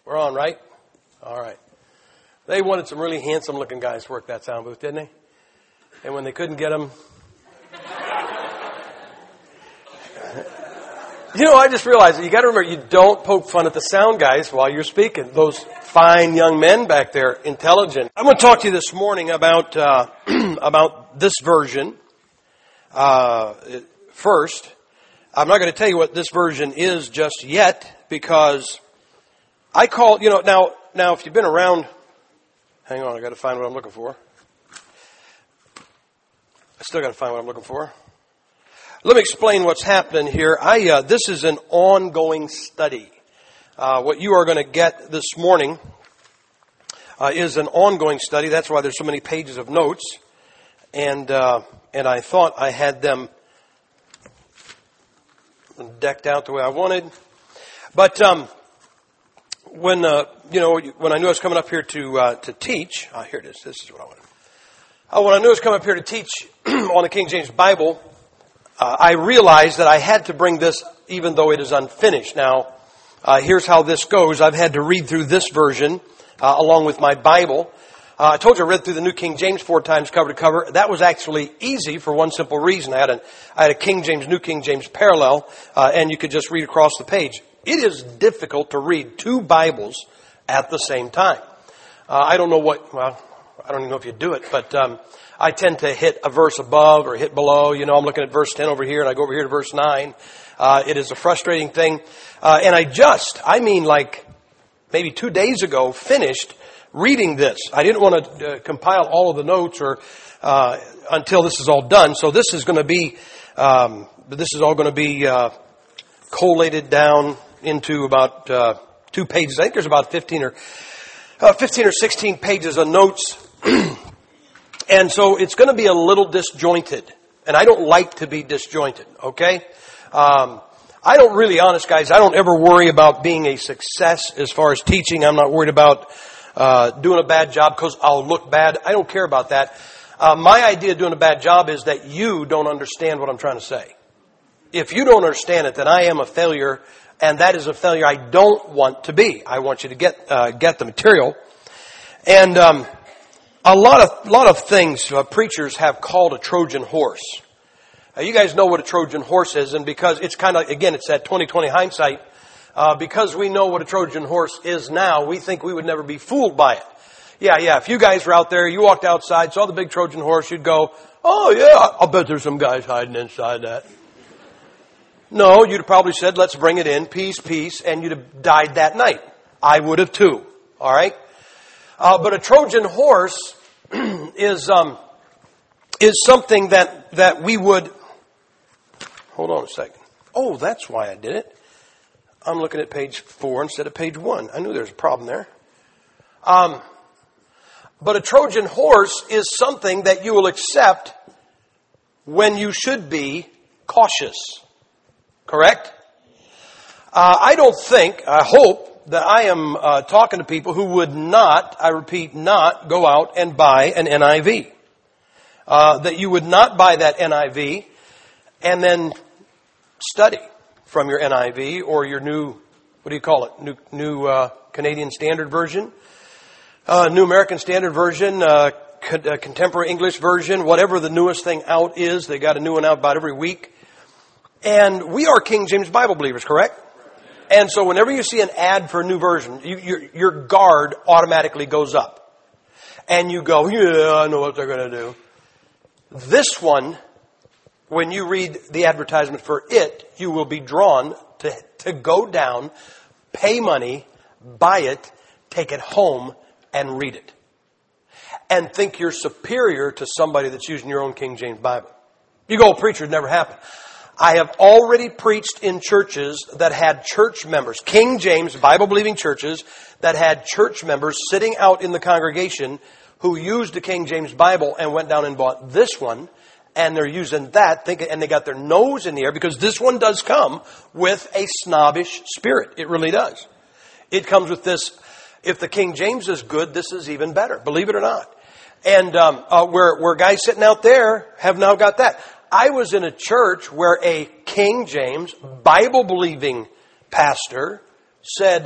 We're on, right? All right. They wanted some really handsome-looking guys to work that sound booth, didn't they? And when they couldn't get them... I just realized that you got to remember, you don't poke fun at the sound guys while you're speaking. Those fine young men back there, intelligent. I'm going to talk to you this morning about about this version. First, I'm not going to tell you what this version is just yet, because I call, now if you've been around, hang on, I got to find what I'm looking for. I still got to find what I'm looking for. Let me explain what's happening here. This is an ongoing study. What you are going to get this morning is an ongoing study. That's why there's so many pages of notes. And I thought I had them decked out the way I wanted. But when I knew I was coming up here to teach, here it is. This is what I wanted. When I knew I was coming up here to teach on the King James Bible, I realized that I had to bring this even though it is unfinished. Now, here's how this goes. I've had to read through this version along with my Bible. I told you I read through the New King James 4 times cover to cover. That was actually easy for one simple reason. I had a King James, New King James parallel, and you could just read across the page. It is difficult to read two Bibles at the same time. I don't even know if you do it, but I tend to hit a verse above or hit below. I'm looking at verse 10 over here, and I go over here to verse 9. It is a frustrating thing. And I maybe 2 days ago, finished reading this. I didn't want to compile all of the notes until this is all done. So this is going to be, collated down into about 2 pages. I think there's about 15 or 16 pages of notes. And so it's going to be a little disjointed. And I don't like to be disjointed, okay? I don't really, honest guys, I don't ever worry about being a success as far as teaching. I'm not worried about doing a bad job because I'll look bad. I don't care about that. My idea of doing a bad job is that you don't understand what I'm trying to say. If you don't understand it, then I am a failure, and that is a failure I don't want to be. I want you to get the material. And a lot of things preachers have called a Trojan horse. You guys know what a Trojan horse is, and because it's it's that 20/20 hindsight. Because we know what a Trojan horse is now, we think we would never be fooled by it. Yeah. If you guys were out there, you walked outside, saw the big Trojan horse, you'd go, "Oh yeah, I'll bet there's some guys hiding inside that." No, you'd have probably said, "Let's bring it in, peace, peace," and you'd have died that night. I would have too. All right. But a Trojan horse is something that we would. Hold on a second. Oh, that's why I did it. I'm looking at page 4 instead of page 1. I knew there was a problem there. But a Trojan horse is something that you will accept when you should be cautious. Correct? I hope that I am talking to people who would not, I repeat, not go out and buy an NIV. That you would not buy that NIV and then study from your NIV or your new Canadian Standard Version, New American Standard Version, Contemporary English Version, whatever the newest thing out is. They got a new one out about every week. And we are King James Bible believers, correct? And so whenever you see an ad for a new version, your guard automatically goes up. And you go, yeah, I know what they're going to do. This one, when you read the advertisement for it, you will be drawn to go down, pay money, buy it, take it home, and read it. And think you're superior to somebody that's using your own King James Bible. You go, preacher, it never happened. I have already preached in churches that had church members, King James Bible-believing churches that had church members sitting out in the congregation who used the King James Bible and went down and bought this one, and they're using that, and they got their nose in the air because this one does come with a snobbish spirit. It really does. It comes with this, if the King James is good, this is even better, believe it or not. And where guys sitting out there have now got that. I was in a church where a King James Bible-believing pastor said,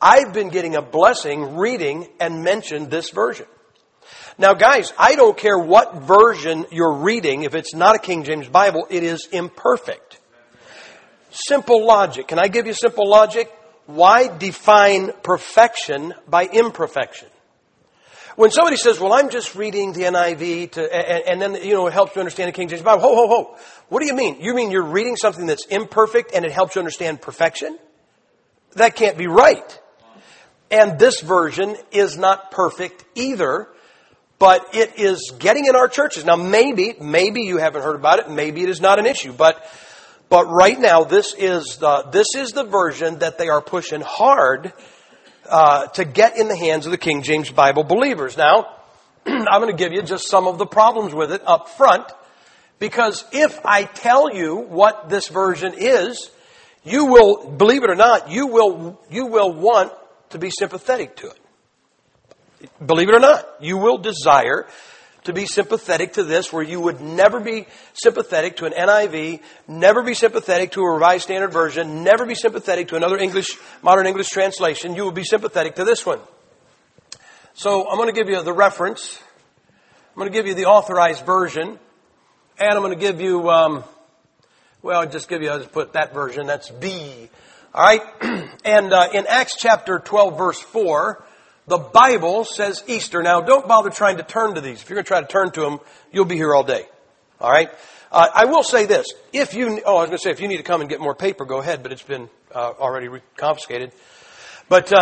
I've been getting a blessing reading and mentioned this version. Now guys, I don't care what version you're reading. If it's not a King James Bible, it is imperfect. Simple logic. Can I give you simple logic? Why define perfection by imperfection? When somebody says, well, I'm just reading the NIV and then, it helps you understand the King James Bible. Ho. What do you mean? You mean you're reading something that's imperfect and it helps you understand perfection? That can't be right. And this version is not perfect either, but it is getting in our churches. Now, maybe you haven't heard about it. Maybe it is not an issue, but right now, this is the version that they are pushing hard to get in the hands of the King James Bible believers. Now, I'm going to give you just some of the problems with it up front, because if I tell you what this version is, you will, believe it or not, you will want to be sympathetic to it. Believe it or not, you will desire to be sympathetic to this, where you would never be sympathetic to an NIV, never be sympathetic to a Revised Standard Version, never be sympathetic to another modern English translation. You will be sympathetic to this one. So I'm going to give you the reference. I'm going to give you the Authorized Version. And I'm going to give you, I'll just put that version. That's B. All right. And in Acts chapter 12, verse 4, the Bible says Easter. Now, don't bother trying to turn to these. If you're going to try to turn to them, you'll be here all day. All right? I will say this. If you need to come and get more paper, go ahead, but it's been already confiscated. But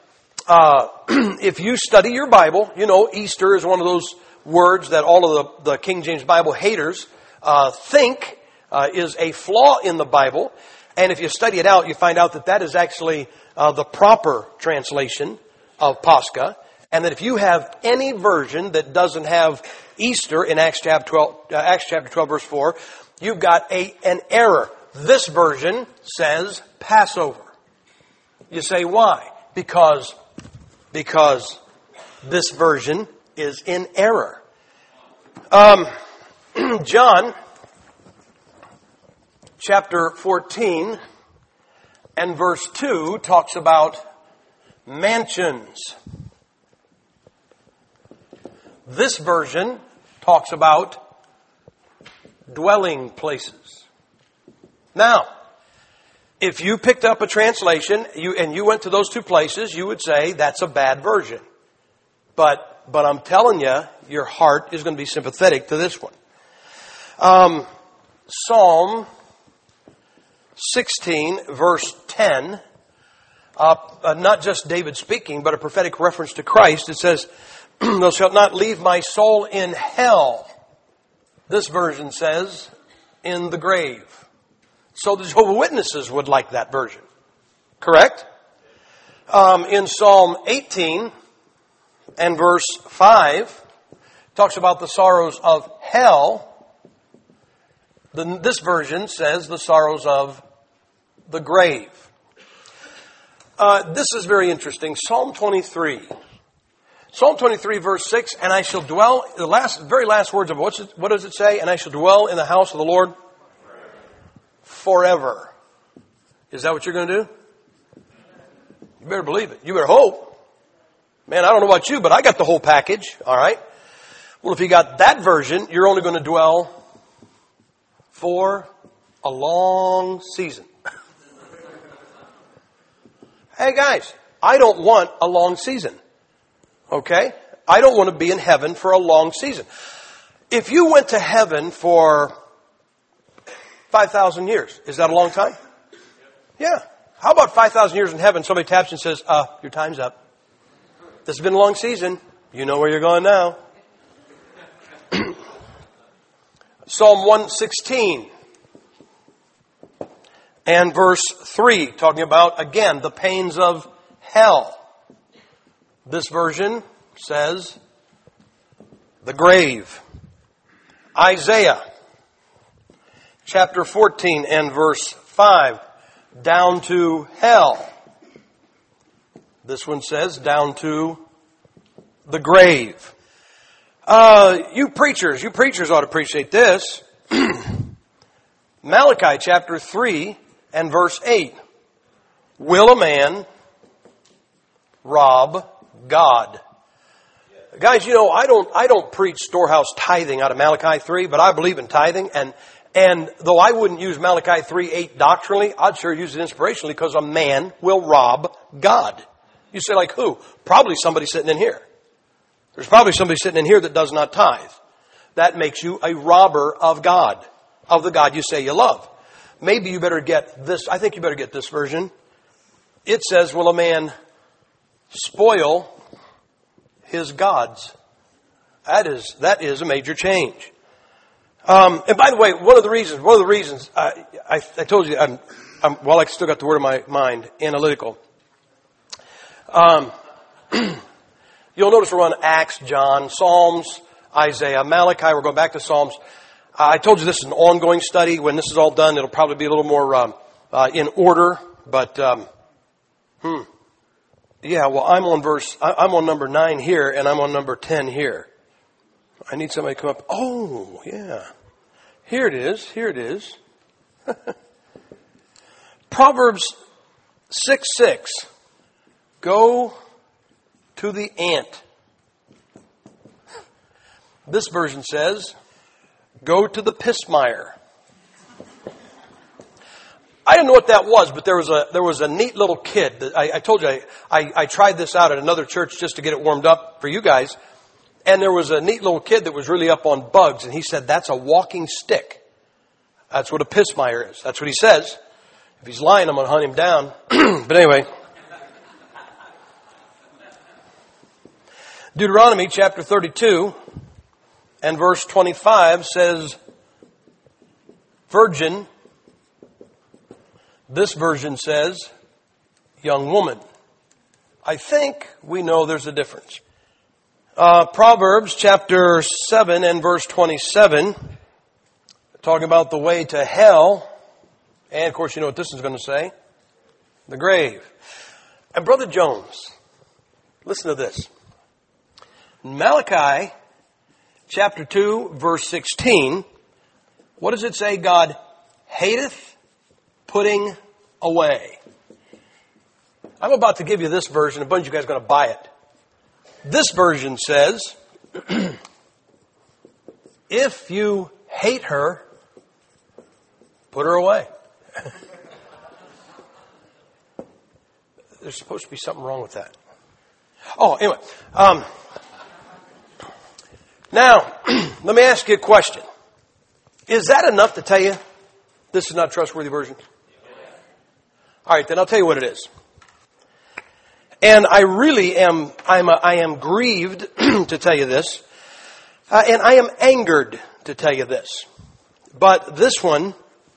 if you study your Bible, Easter is one of those words that all of the King James Bible haters think is a flaw in the Bible. And if you study it out, you find out that is actually the proper translation of Pascha, and that if you have any version that doesn't have Easter in Acts chapter 12, verse 4, you've got an error. This version says Passover. You say, why? Because this version is in error. John chapter 14 and verse 2 talks about mansions. This version talks about dwelling places. Now, if you picked up a translation and you went to those two places, you would say that's a bad version. But I'm telling you, your heart is going to be sympathetic to this one. Psalm 16, verse 10. Not just David speaking, but a prophetic reference to Christ. It says, "Thou shalt not leave my soul in hell." This version says, in the grave. So the Jehovah's Witnesses would like that version. Correct? In Psalm 18 and verse 5, talks about the sorrows of hell. This version says the sorrows of the grave. This is very interesting. Psalm 23. Psalm 23 verse 6, and I shall dwell, very last words of it, what does it say? And I shall dwell in the house of the Lord forever. Is that what you're going to do? You better believe it. You better hope. Man, I don't know about you, but I got the whole package. All right. Well, if you got that version, you're only going to dwell for a long season. Hey guys, I don't want a long season. Okay? I don't want to be in heaven for a long season. If you went to heaven for 5,000 years, is that a long time? Yeah. How about 5,000 years in heaven? Somebody taps and says, your time's up. This has been a long season. You know where you're going now. Psalm 116 and verse 3, talking about, again, the pains of hell. This version says the grave. Isaiah chapter 14 and verse 5, down to hell. This one says down to the grave. You preachers ought to appreciate this. Malachi chapter 3 and verse 8. Will a man rob God. Guys, you know, I don't preach storehouse tithing out of Malachi 3, but I believe in tithing. And though I wouldn't use Malachi 3:8 doctrinally, I'd sure use it inspirationally, because a man will rob God. You say, like who? Probably somebody sitting in here. There's probably somebody sitting in here that does not tithe. That makes you a robber of God, of the God you say you love. Maybe you better get this. I think you better get this version. It says, will a man spoil his gods? That is a major change. And by the way, one of the reasons I told you I'm well, I still got the word in my mind, analytical. You'll notice we're on Acts, John, Psalms, Isaiah, Malachi. We're going back to Psalms. I told you this is an ongoing study. When this is all done, it'll probably be a little more in order. But yeah, well, I'm on number 9 here, and I'm on number 10 here. I need somebody to come up. Oh, yeah. Here it is. Proverbs 6:6. Go to the ant. This version says, go to the pismire. I didn't know what that was, but there was a neat little kid that I told you I tried this out at another church just to get it warmed up for you guys. And there was a neat little kid that was really up on bugs, and he said, that's a walking stick. That's what a pismire is. That's what he says. If he's lying, I'm going to hunt him down. But anyway. Deuteronomy chapter 32 and verse 25 says, virgin. This version says, young woman. I think we know there's a difference. Proverbs chapter 7 and verse 27, talking about the way to hell. And of course, you know what this is going to say. The grave. And Brother Jones, listen to this. Malachi chapter 2 verse 16. What does it say? God hateth putting away. I'm about to give you this version. A bunch of you guys are going to buy it. This version says, if you hate her, put her away. There's supposed to be something wrong with that. Oh, anyway. Now, let me ask you a question. Is that enough to tell you this is not a trustworthy version? All right, then I'll tell you what it is. And I really am, I am grieved to tell you this. And I am angered to tell you this. But this one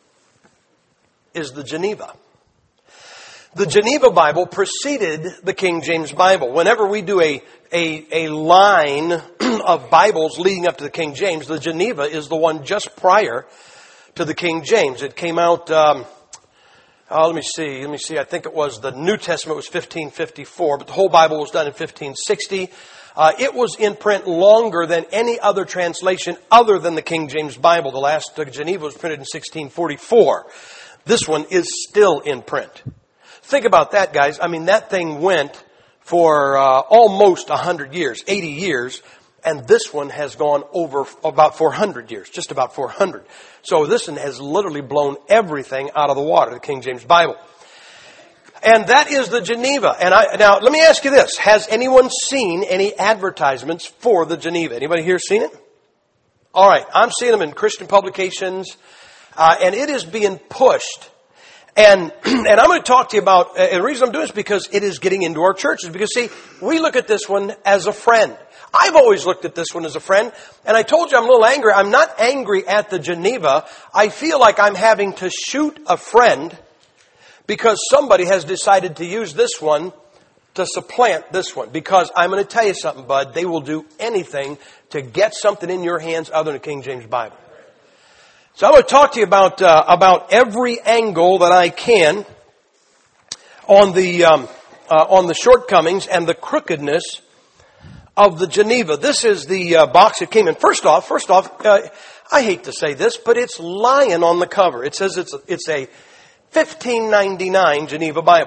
is the Geneva. The Geneva Bible preceded the King James Bible. Whenever we do a line of Bibles leading up to the King James, the Geneva is the one just prior to the King James. It came out, let me see. I think it was the New Testament was 1554, but the whole Bible was done in 1560. It was in print longer than any other translation other than the King James Bible. The last Geneva was printed in 1644. This one is still in print. Think about that, guys. I mean, that thing went for almost 100 years, 80 years, and this one has gone over about 400 years, just about 400. So this one has literally blown everything out of the water, the King James Bible. And that is the Geneva. And now, let me ask you this. Has anyone seen any advertisements for the Geneva? Anybody here seen it? All right. I'm seeing them in Christian publications, and it is being pushed. And I'm going to talk to you about, and the reason I'm doing this is because it is getting into our churches. Because see, we look at this one as a friend. I've always looked at this one as a friend. And I told you I'm a little angry. I'm not angry at the Geneva. I feel like I'm having to shoot a friend because somebody has decided to use this one to supplant this one. Because I'm going to tell you something, bud. They will do anything to get something in your hands other than the King James Bible. So I'm going to talk to you about every angle that I can on the shortcomings and the crookedness of the Geneva. This is the box it came in. First off, I hate to say this, but it's lying on the cover. It says it's a $15.99 Geneva Bible.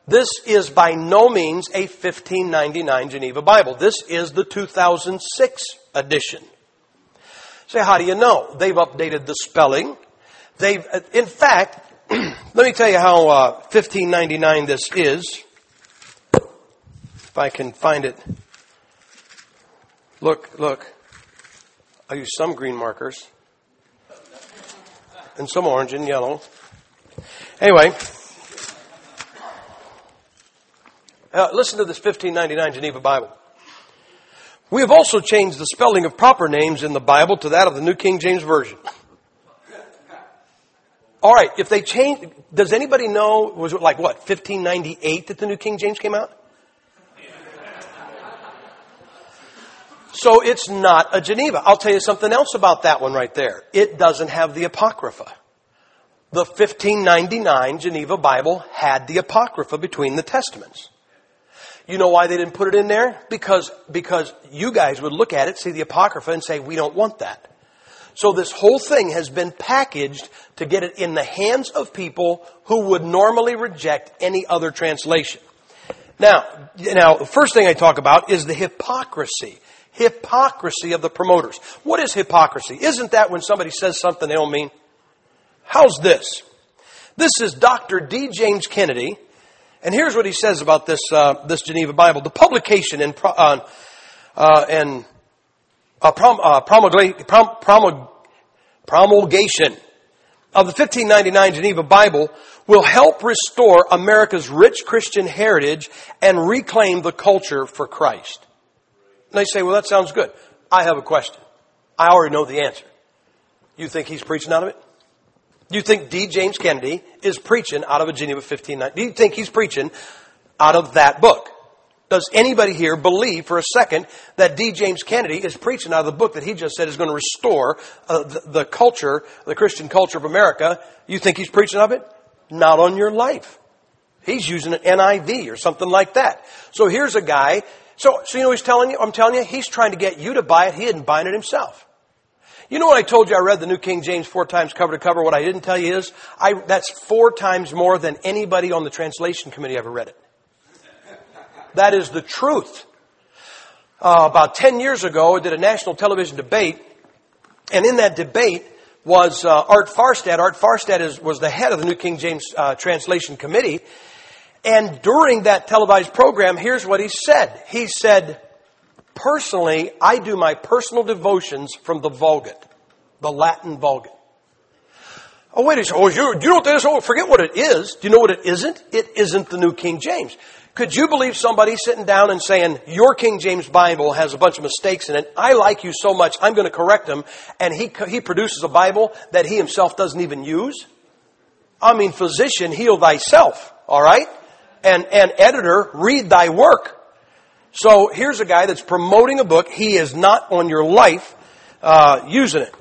This is by no means a 1599 Geneva Bible. This is the 2006 edition. So how do you know? They've updated the spelling. In fact, let me tell you how 1599 this is. If I can find it. Look. I use some green markers. And some orange and yellow. Anyway. Listen to this 1599 Geneva Bible. We have also changed the spelling of proper names in the Bible to that of the New King James Version. All right, if they change, does anybody know, was it like what, 1598 that the New King James came out? So it's not a Geneva. I'll tell you something else about that one right there. It doesn't have the Apocrypha. The 1599 Geneva Bible had the Apocrypha between the Testaments. You know why they didn't put it in there? Because you guys would look at it, see the Apocrypha, and say, we don't want that. So this whole thing has been packaged to get it in the hands of people who would normally reject any other translation. Now, the first thing I talk about is the hypocrisy. Hypocrisy of the promoters. What is hypocrisy? Isn't that when somebody says something they don't mean? How's this? This is Dr. D. James Kennedy. And here's what he says about this Geneva Bible. The publication and promulgation of the 1599 Geneva Bible will help restore America's rich Christian heritage and reclaim the culture for Christ. And they say, well, that sounds good. I have a question. I already know the answer. You think he's preaching out of it? Do you think D. James Kennedy is preaching out of a Geneva 1599? Do you think he's preaching out of that book? Does anybody here believe for a second that D. James Kennedy is preaching out of the book that he just said is going to restore the culture, the Christian culture of America? You think he's preaching of it? Not on your life. He's using an NIV or something like that. So here's a guy. So you know what he's telling you? I'm telling you, he's trying to get you to buy it. He isn't buying it himself. You know what I told you? I read the New King James 4 times cover to cover. What I didn't tell you is that's 4 times more than anybody on the translation committee ever read it. That is the truth. About 10 years ago, I did a national television debate, and in that debate was Art Farstad. Art Farstad was the head of the New King James Translation Committee. And during that televised program, here's what he said. He said, personally, I do my personal devotions from the Vulgate, the Latin Vulgate. Oh, wait a second. Oh, you know what that is? Oh, forget what it is. Do you know what it isn't? It isn't the New King James. Could you believe somebody sitting down and saying, your King James Bible has a bunch of mistakes in it. I like you so much, I'm going to correct them. And he produces a Bible that he himself doesn't even use? I mean, physician, heal thyself. All right? And editor, read thy work. So here's a guy that's promoting a book. He is not on your life using it.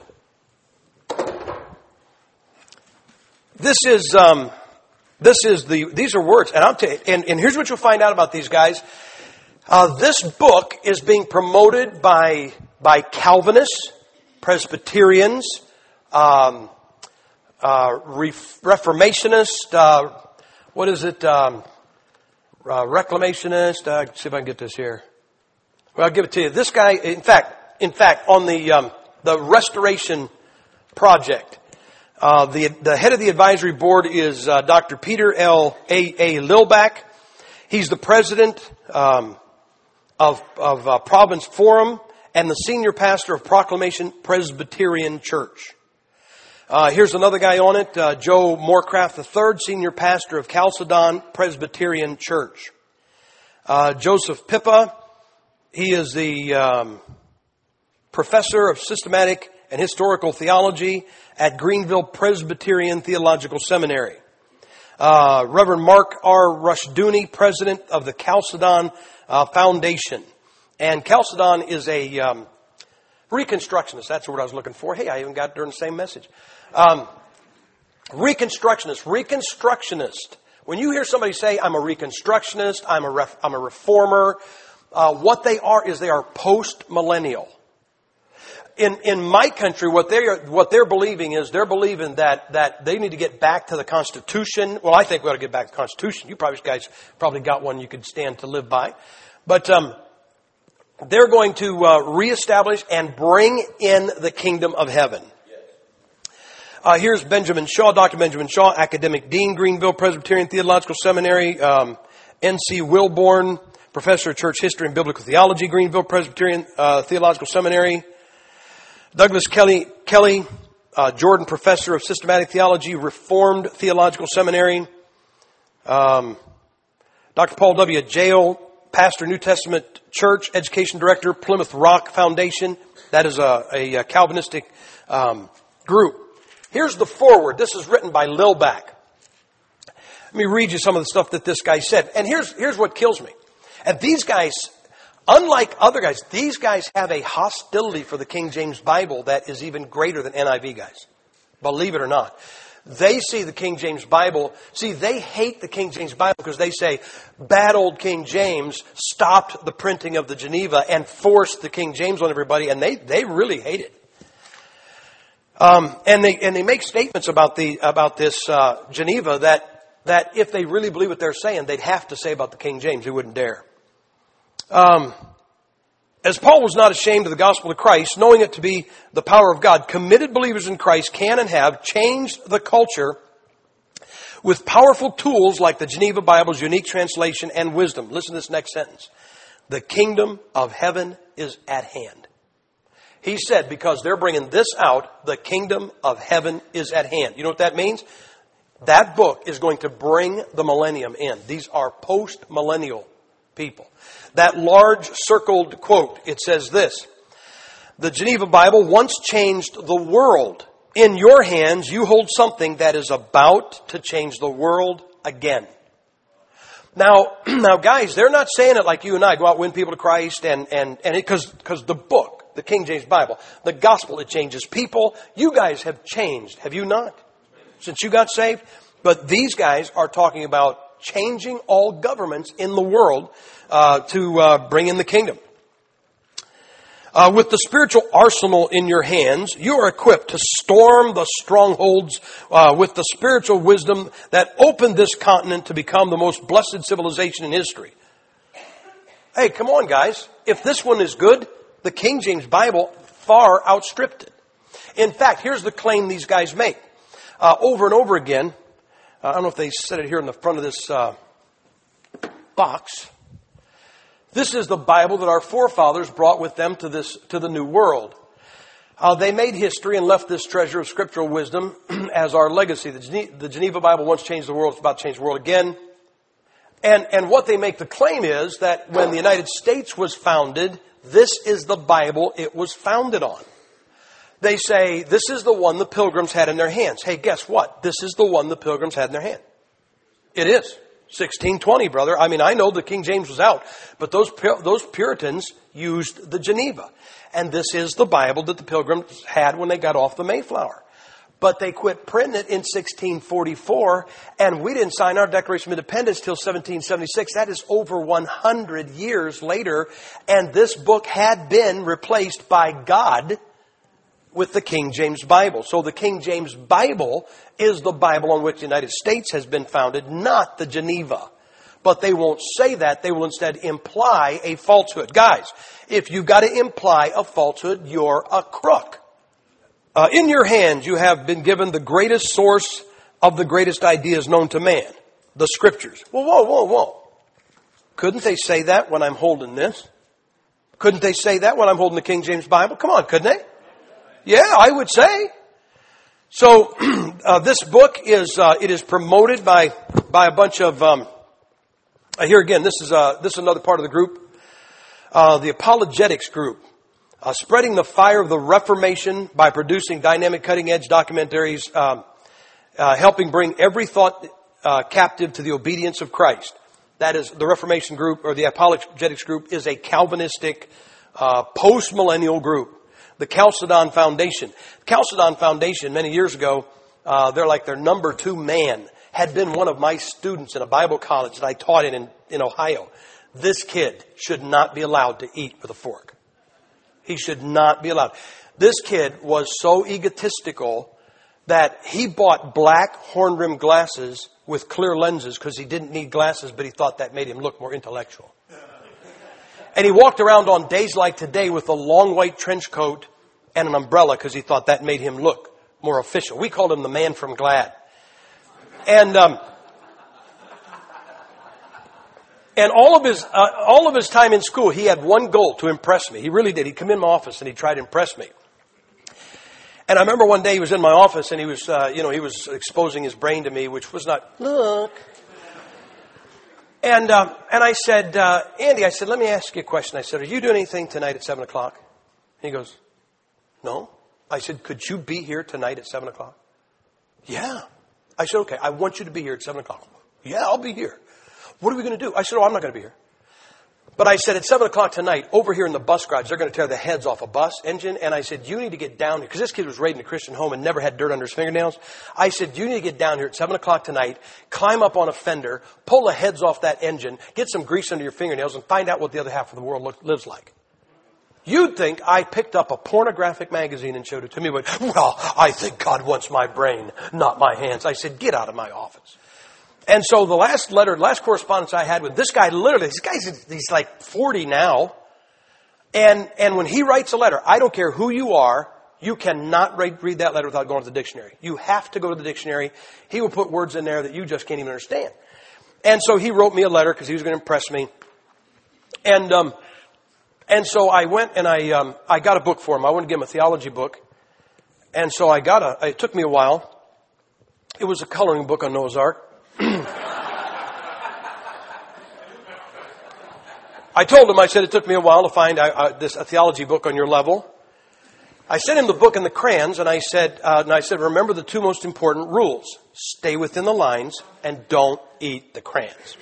These are words, and I'll tell you, and here's what you'll find out about these guys. This book is being promoted by Calvinists, Presbyterians, Reformationists, Reclamationist. See if I can get this here. Well, I'll give it to you. This guy, in fact, on the Restoration Project, the head of the advisory board is Dr. Peter A. Lilback. He's the president of Providence Forum and the senior pastor of Proclamation Presbyterian Church. Here's another guy on it, Joe Moorcraft III, senior pastor of Chalcedon Presbyterian Church. Joseph Pippa, he is the professor of systematic and historical theology at Greenville Presbyterian Theological Seminary. Reverend Mark R. Rushdoony, president of the Chalcedon Foundation. And Chalcedon is a reconstructionist. That's the word I was looking for. Hey, I even got it during the same message. Reconstructionist. When you hear somebody say, I'm a reconstructionist, I'm a reformer, what they are is they are post-millennial. in my country, what they're believing is they're believing that they need to get back to the Constitution. Well, I think we ought to get back to the Constitution. You guys probably got one you could stand to live by. But they're going to reestablish and bring in the kingdom of heaven. Here's Benjamin Shaw, Dr. Benjamin Shaw, Academic Dean, Greenville Presbyterian Theological Seminary, N.C. Wilborn, Professor of Church History and Biblical Theology, Greenville Presbyterian Theological Seminary. Douglas Kelly, Jordan Professor of Systematic Theology, Reformed Theological Seminary. Dr. Paul W. Jale, Pastor, New Testament Church, Education Director, Plymouth Rock Foundation. That is a Calvinistic group. Here's the foreword. This is written by Lilback. Let me read you some of the stuff that this guy said. And here's what kills me. And these guys, unlike other guys, these guys have a hostility for the King James Bible that is even greater than NIV guys. Believe it or not. They see the King James Bible. See, they hate the King James Bible because they say bad old King James stopped the printing of the Geneva and forced the King James on everybody, and they really hate it. And they make statements about this Geneva that if they really believe what they're saying, they'd have to say about the King James. They wouldn't dare. As Paul was not ashamed of the gospel of Christ, knowing it to be the power of God, committed believers in Christ can and have changed the culture with powerful tools like the Geneva Bible's unique translation and wisdom. Listen to this next sentence. The kingdom of heaven is at hand. He said, because they're bringing this out, the kingdom of heaven is at hand. You know what that means? That book is going to bring the millennium in. These are post-millennial people. That large circled quote, it says this. The Geneva Bible once changed the world. In your hands, you hold something that is about to change the world again. Now, guys, they're not saying it like you and I go out and win people to Christ and because the book, the King James Bible, the gospel, it changes people. You guys have changed, have you not? Since you got saved? But these guys are talking about changing all governments in the world to bring in the kingdom. With the spiritual arsenal in your hands, you are equipped to storm the strongholds with the spiritual wisdom that opened this continent to become the most blessed civilization in history. Hey, come on, guys. If this one is good, the King James Bible far outstripped it. In fact, here's the claim these guys make. Over and over again, I don't know if they said it here in the front of this box. This is the Bible that our forefathers brought with them to the New World. They made history and left this treasure of scriptural wisdom as our legacy. The Geneva Bible once changed the world. It's about to change the world again. And what they make the claim is that when the United States was founded, this is the Bible it was founded on. They say, this is the one the Pilgrims had in their hands. Hey, guess what? This is the one the Pilgrims had in their hand. It is. 1620, brother. I mean, I know the King James was out, but those Puritans used the Geneva. And this is the Bible that the Pilgrims had when they got off the Mayflower. But they quit printing it in 1644, and we didn't sign our Declaration of Independence till 1776. That is over 100 years later, and this book had been replaced by God with the King James Bible. So the King James Bible is the Bible on which the United States has been founded, not the Geneva. But they won't say that. They will instead imply a falsehood. Guys, if you've got to imply a falsehood, you're a crook. In your hands, you have been given the greatest source of the greatest ideas known to man, the Scriptures. Well, whoa. Couldn't they say that when I'm holding this? Couldn't they say that when I'm holding the King James Bible? Come on, couldn't they? Yeah, I would say. So this book is promoted by a bunch of here again. This is another part of the group, the apologetics group, spreading the fire of the Reformation by producing dynamic, cutting-edge documentaries, helping bring every thought captive to the obedience of Christ. That is the Reformation group, or the apologetics group, is a Calvinistic post-millennial group. The Chalcedon Foundation. Chalcedon Foundation, many years ago, they're like their number 2 man, had been one of my students in a Bible college that I taught in Ohio. This kid should not be allowed to eat with a fork. He should not be allowed. This kid was so egotistical that he bought black horn-rimmed glasses with clear lenses because he didn't need glasses, but he thought that made him look more intellectual. And he walked around on days like today with a long white trench coat and an umbrella because he thought that made him look more official. We called him the man from Glad. And all of his time in school, he had one goal: to impress me. He really did. He'd come in my office and he'd try to impress me. And I remember one day he was in my office and he was, he was exposing his brain to me, which was not, look. And I said, Andy, I said, let me ask you a question. I said, are you doing anything tonight at 7 o'clock? He goes, no. I said, could you be here tonight at 7 o'clock? Yeah. I said, okay, I want you to be here at 7 o'clock. Yeah, I'll be here. What are we going to do? I said, I'm not going to be here. But I said, at 7 o'clock tonight, over here in the bus garage, they're going to tear the heads off a bus engine. And I said, you need to get down here. Because this kid was raised in a Christian home and never had dirt under his fingernails. I said, you need to get down here at 7 o'clock tonight, climb up on a fender, pull the heads off that engine, get some grease under your fingernails, and find out what the other half of the world lives like. You'd think I picked up a pornographic magazine and showed it to me. But, well, I think God wants my brain, not my hands. I said, get out of my office. And so the last correspondence I had with this guy, literally, he's like 40 now. And when he writes a letter, I don't care who you are, you cannot read that letter without going to the dictionary. You have to go to the dictionary. He will put words in there that you just can't even understand. And so he wrote me a letter because he was going to impress me. And so I went and I got a book for him. I wanted to give him a theology book. And so it took me a while. It was a coloring book on Noah's Ark. I told him, I said, it took me a while to find a theology book on your level. I sent him the book and the crayons, and I said, remember the two most important rules. Stay within the lines and don't eat the crayons.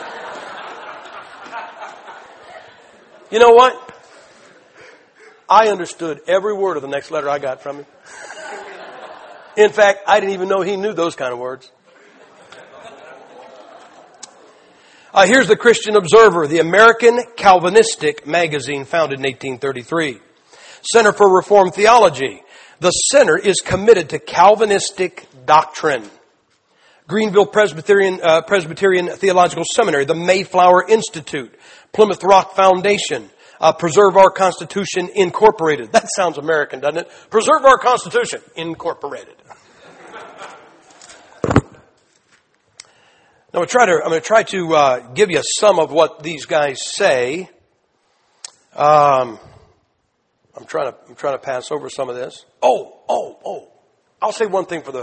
You know what? I understood every word of the next letter I got from him. In fact, I didn't even know he knew those kind of words. Here's the Christian Observer, the American Calvinistic magazine founded in 1833. Center for Reformed Theology. The center is committed to Calvinistic doctrine. Greenville Presbyterian Theological Seminary, the Mayflower Institute, Plymouth Rock Foundation, Preserve Our Constitution Incorporated. That sounds American, doesn't it? Preserve Our Constitution Incorporated. Now I'm going to try to give you some of what these guys say. I'm trying to pass over some of this. Oh! I'll say one thing for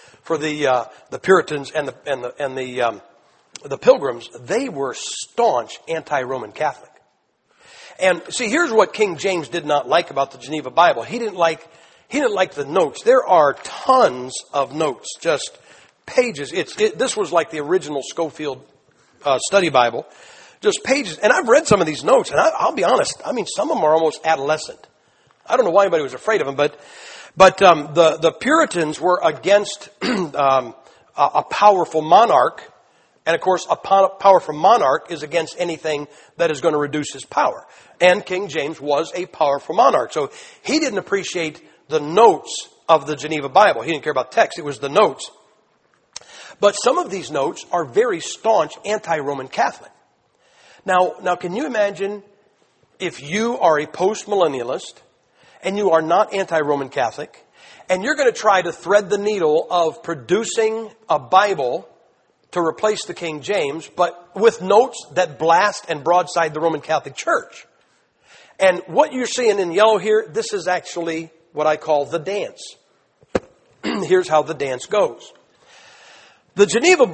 the Puritans and the Pilgrims. They were staunch anti-Roman Catholic. And see, here's what King James did not like about the Geneva Bible. He didn't like the notes. There are tons of notes, just pages. This was like the original Schofield study Bible, just pages. And I've read some of these notes, and I'll be honest. I mean, some of them are almost adolescent. I don't know why anybody was afraid of them, but the Puritans were against a powerful monarch, and of course, a powerful monarch is against anything that is going to reduce his power. And King James was a powerful monarch, so he didn't appreciate the notes of the Geneva Bible. He didn't care about text; it was the notes. But some of these notes are very staunch anti-Roman Catholic. Now, can you imagine if you are a post-millennialist and you are not anti-Roman Catholic and you're going to try to thread the needle of producing a Bible to replace the King James, but with notes that blast and broadside the Roman Catholic Church? And what you're seeing in yellow here, this is actually what I call the dance. Here's how the dance goes. The Geneva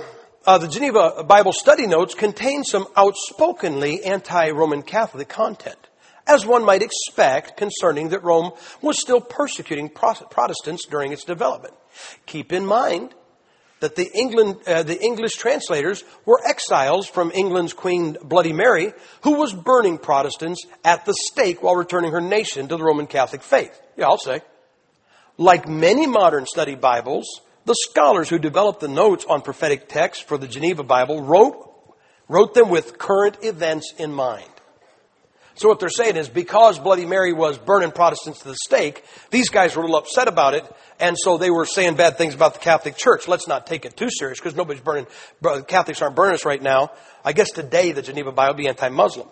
Bible study notes contain some outspokenly anti-Roman Catholic content, as one might expect concerning that Rome was still persecuting Protestants during its development. Keep in mind that the English translators were exiles from England's Queen Bloody Mary, who was burning Protestants at the stake while returning her nation to the Roman Catholic faith. Yeah, I'll say. Like many modern study Bibles, the scholars who developed the notes on prophetic texts for the Geneva Bible wrote them with current events in mind. So what they're saying is because Bloody Mary was burning Protestants to the stake, these guys were a little upset about it, and so they were saying bad things about the Catholic Church. Let's not take it too serious because nobody's burning, Catholics aren't burning us right now. I guess today the Geneva Bible will be anti-Muslim.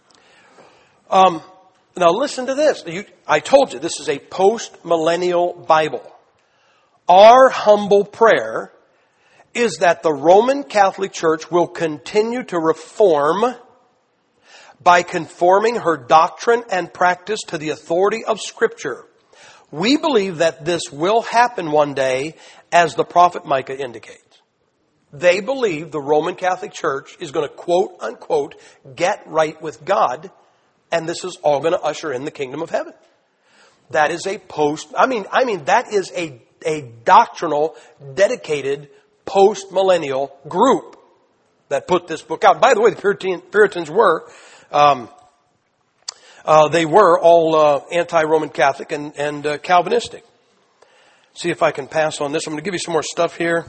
Now listen to this. I told you this is a post-millennial Bible. Our humble prayer is that the Roman Catholic Church will continue to reform by conforming her doctrine and practice to the authority of Scripture. We believe that this will happen one day, as the prophet Micah indicates. They believe the Roman Catholic Church is going to, quote unquote, get right with God, and this is all going to usher in the kingdom of heaven. That is a that is a doctrinal, dedicated, post-millennial group that put this book out. By the way, the Puritans were they were all anti-Roman Catholic and Calvinistic. See if I can pass on this. I'm going to give you some more stuff here.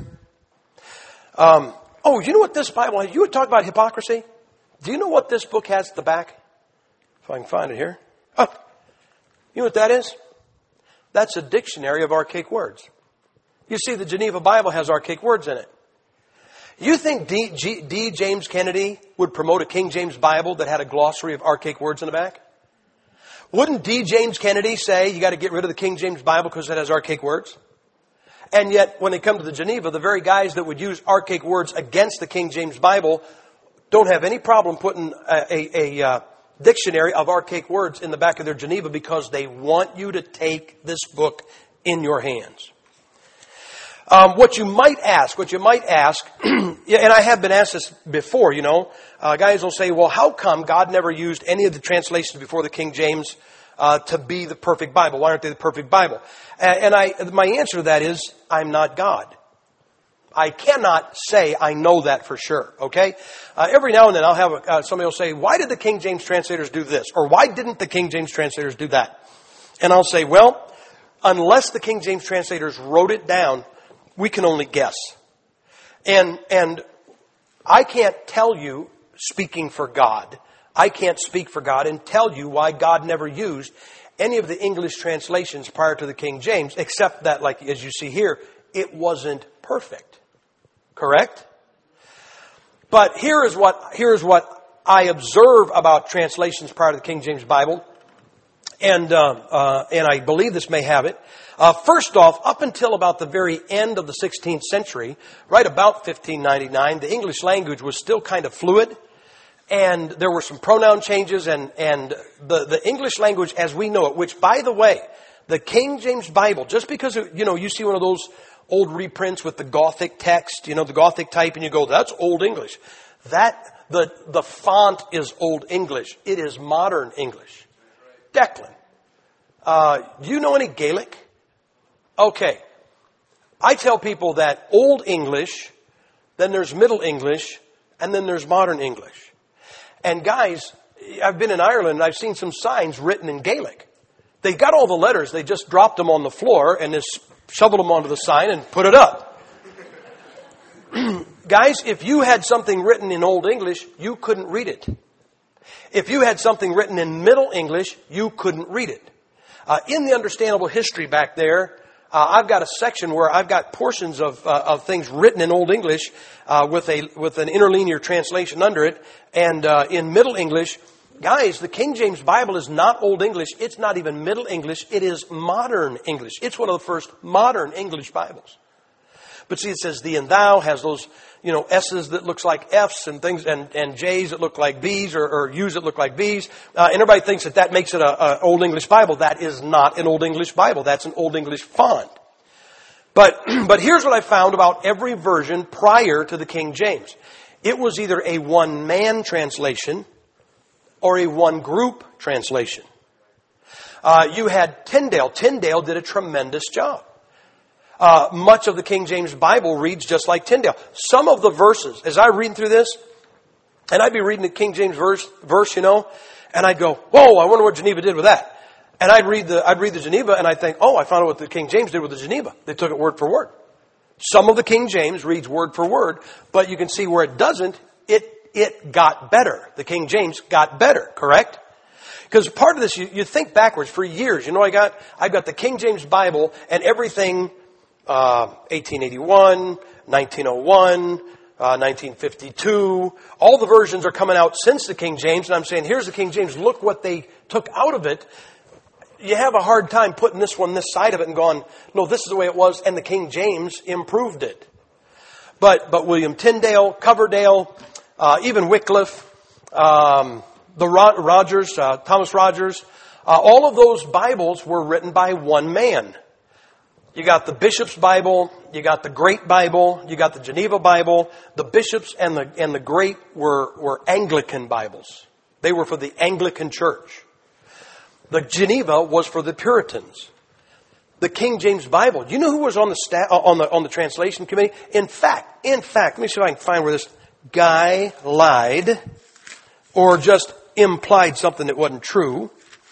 You know what this Bible has? You would talk about hypocrisy. Do you know what this book has at the back? If I can find it here. Oh, you know what that is? That's a dictionary of archaic words. You see, the Geneva Bible has archaic words in it. You think D. James Kennedy would promote a King James Bible that had a glossary of archaic words in the back? Wouldn't D. James Kennedy say you got to get rid of the King James Bible because it has archaic words? And yet, when they come to the Geneva, the very guys that would use archaic words against the King James Bible don't have any problem putting a dictionary of archaic words in the back of their Geneva because they want you to take this book in your hands. What you might ask, and I have been asked this before, guys will say, well, how come God never used any of the translations before the King James to be the perfect Bible? Why aren't they the perfect Bible? And my answer to that is, I'm not God. I cannot say I know that for sure, okay? Every now and then I'll have somebody will say, why did the King James translators do this? Or why didn't the King James translators do that? And I'll say, well, unless the King James translators wrote it down, we can only guess. And I can't tell you, speaking for God, I can't speak for God and tell you why God never used any of the English translations prior to the King James, except that, like as you see here, it wasn't perfect. Correct? But here is what I observe about translations prior to the King James Bible, and I believe this may have it. First off, up until about the very end of the 16th century, right about 1599, the English language was still kind of fluid, and there were some pronoun changes, and the English language as we know it, which, by the way, the King James Bible, just because, you see one of those old reprints with the Gothic text, the Gothic type, and you go, that's Old English. The font is Old English. It is modern English. Declan, do you know any Gaelic? Okay. I tell people that Old English, then there's Middle English, and then there's Modern English. And guys, I've been in Ireland and I've seen some signs written in Gaelic. They got all the letters, they just dropped them on the floor and just shoveled them onto the sign and put it up. Guys, if you had something written in Old English, you couldn't read it. If you had something written in Middle English, you couldn't read it. In the Understandable History back there, I've got a section where I've got portions of things written in Old English with an interlinear translation under it, and in Middle English. Guys, the King James Bible is not Old English. It's not even Middle English. It is Modern English. It's one of the first modern English Bibles. But see, it says thee and thou, has those, S's that looks like F's and things, and J's that look like B's, or U's that look like B's. And everybody thinks that makes it a Old English Bible. That is not an Old English Bible. That's an Old English font. But here's what I found about every version prior to the King James. It was either a one-man translation or a one-group translation. You had Tyndale. Tyndale did a tremendous job. Much of the King James Bible reads just like Tyndale. Some of the verses, as I read through this, and I'd be reading the King James verse, and I'd go, whoa, I wonder what Geneva did with that. And I'd read the Geneva, and I'd think, oh, I found out what the King James did with the Geneva. They took it word for word. Some of the King James reads word for word, but you can see where it doesn't, it got better. The King James got better, correct? Because part of this, you think backwards for years. You know, I've got the King James Bible and everything, 1881, 1901, 1952. All the versions are coming out since the King James, and I'm saying, here's the King James. Look what they took out of it. You have a hard time putting this one this side of it and going, no, this is the way it was, and the King James improved it. But William Tyndale, Coverdale, even Wycliffe, Thomas Rogers, all of those Bibles were written by one man. You got the Bishop's Bible, you got the Great Bible, you got the Geneva Bible. The Bishops and the Great were Anglican Bibles. They were for the Anglican Church. The Geneva was for the Puritans. The King James Bible. You know who was on the translation committee? In fact, let me see if I can find where this guy lied or just implied something that wasn't true.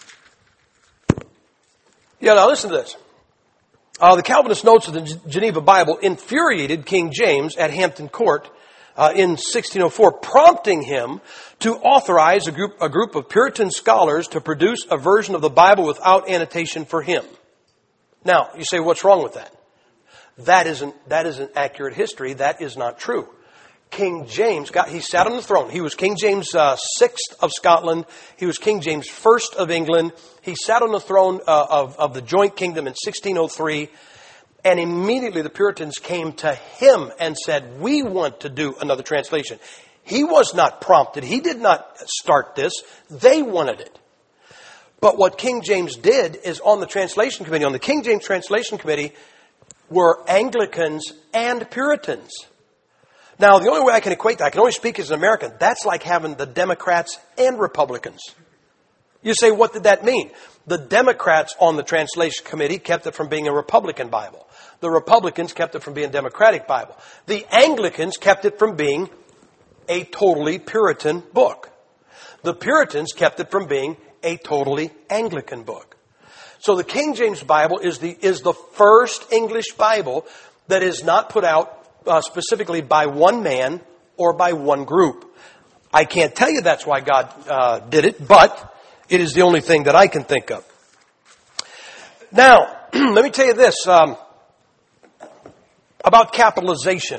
Yeah, now listen to this. The Calvinist notes of the Geneva Bible infuriated King James at Hampton Court in 1604, prompting him to authorize a group of Puritan scholars to produce a version of the Bible without annotation for him. Now, you say, what's wrong with that? That isn't accurate history. That is not true. King James he sat on the throne. He was King James VI of Scotland. He was King James I of England. He sat on the throne of the joint kingdom in 1603. And immediately the Puritans came to him and said, we want to do another translation. He was not prompted. He did not start this. They wanted it. But what King James did is on the translation committee, on the King James Translation Committee, were Anglicans and Puritans. Now, the only way I can equate that, I can only speak as an American, that's like having the Democrats and Republicans. You say, what did that mean? The Democrats on the translation committee kept it from being a Republican Bible. The Republicans kept it from being a Democratic Bible. The Anglicans kept it from being a totally Puritan book. The Puritans kept it from being a totally Anglican book. So the King James Bible is the first English Bible that is not put out specifically by one man or by one group. I can't tell you that's why God did it, but it is the only thing that I can think of. Now, let me tell you this about capitalization.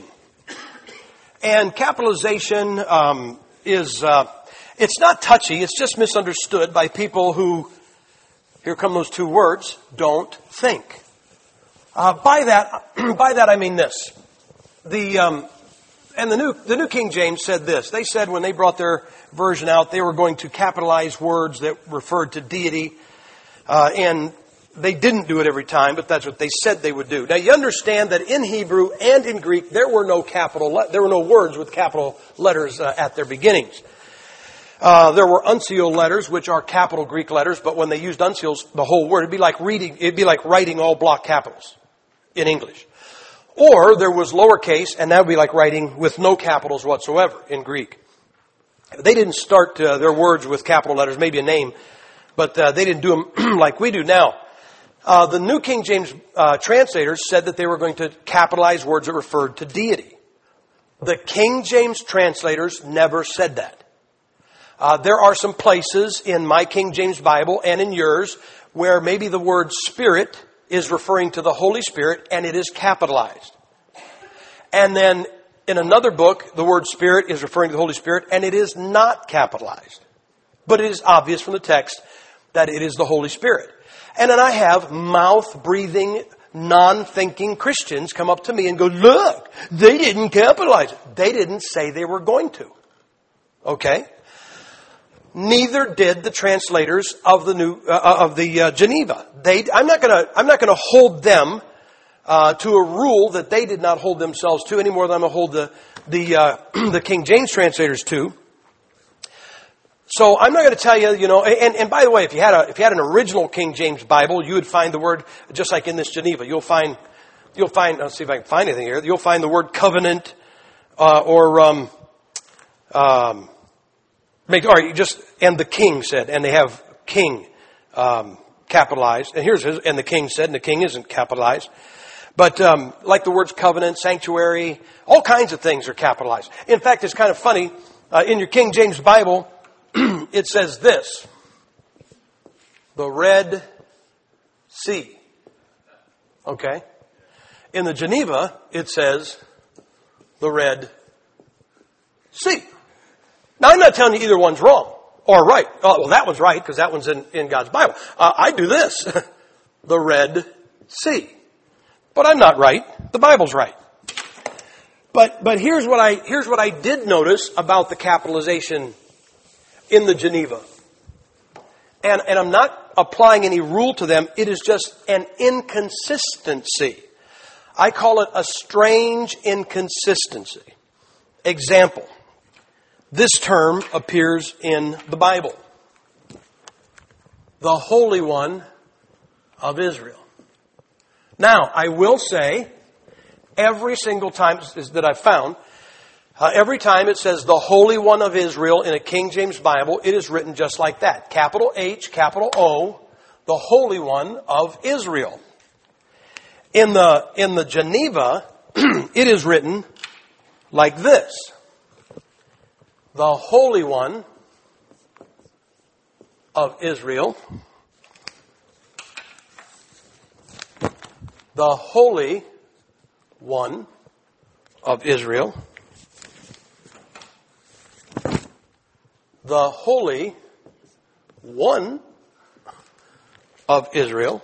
And capitalization is it's not touchy. It's just misunderstood by people who, here come those two words, don't think. By that I mean this. The New King James said this. They said when they brought their version out, they were going to capitalize words that referred to deity, and they didn't do it every time, but that's what they said they would do. Now you understand that in Hebrew and in Greek there were no words with capital letters at their beginnings. There were uncial letters, which are capital Greek letters, but when they used uncials, the whole word, it'd be like writing all block capitals in English. Or there was lowercase, and that would be like writing with no capitals whatsoever in Greek. They didn't start their words with capital letters, maybe a name, but they didn't do them like we do now. The New King James translators said that they were going to capitalize words that referred to deity. The King James translators never said that. There are some places in my King James Bible and in yours where maybe the word Spirit is referring to the Holy Spirit and it is capitalized. And then in another book, the word Spirit is referring to the Holy Spirit and it is not capitalized. But it is obvious from the text that it is the Holy Spirit. And then I have mouth-breathing, non-thinking Christians come up to me and go, look, they didn't capitalize it. They didn't say they were going to. Okay? Neither did the translators of the Geneva. I'm not going to hold them to a rule that they did not hold themselves to any more than I'm going to hold the King James translators to. So I'm not going to tell you, and by the way, if you had an original King James Bible, you would find the word just like in this Geneva. You'll find. Let's see if I can find anything here. You'll find the word covenant, and the king said, and they have king capitalized, and the king said, and the king isn't capitalized. But like the words covenant, sanctuary, all kinds of things are capitalized. In fact, it's kind of funny. In your King James Bible, it says this. The Red Sea. Okay? In the Geneva, it says the Red Sea. Now, I'm not telling you either one's wrong or right. Oh, well, that one's right because that one's in God's Bible. I do this. The Red Sea. But I'm not right. The Bible's right. But here's what I did notice about the capitalization in the Geneva. And I'm not applying any rule to them. It is just an inconsistency. I call it a strange inconsistency. Example. This term appears in the Bible. The Holy One of Israel. Now, I will say, every single time that I've found, every time it says the Holy One of Israel in a King James Bible, it is written just like that. Capital H, capital O, the Holy One of Israel. In the Geneva, it is written like this. The Holy One of Israel. The Holy One of Israel. The Holy One of Israel.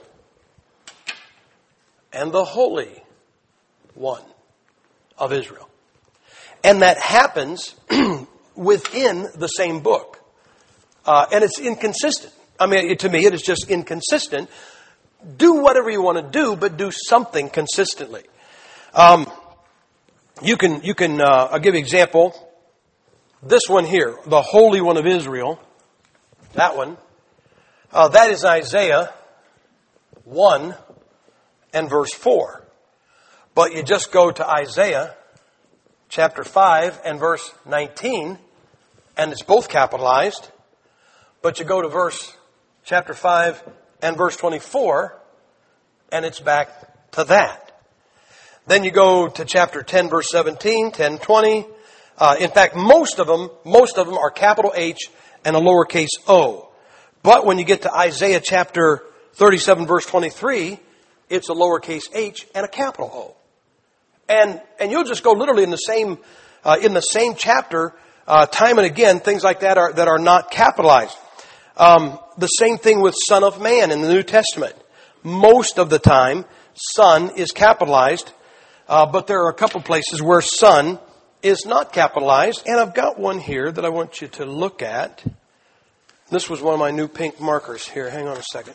And the Holy One of Israel. And that happens within the same book. And it's inconsistent. I mean, to me, it is just inconsistent. Do whatever you want to do, but do something consistently. I'll give you an example. This one here, the Holy One of Israel, that one, that is Isaiah 1 and verse 4. But you just go to Isaiah chapter 5 and verse 19, and it's both capitalized. But you go to chapter 5 and verse 24, and it's back to that. Then you go to chapter 10, verse 17, 10, 20. In fact, most of them are capital H and a lowercase o. But when you get to Isaiah chapter 37, verse 23, it's a lowercase h and a capital O. And you'll just go literally in the same chapter, time and again, things like that are not capitalized. The same thing with Son of Man in the New Testament. Most of the time, Son is capitalized, but there are a couple places where Son is not capitalized. And I've got one here that I want you to look at. This was one of my new pink markers here. Hang on a second.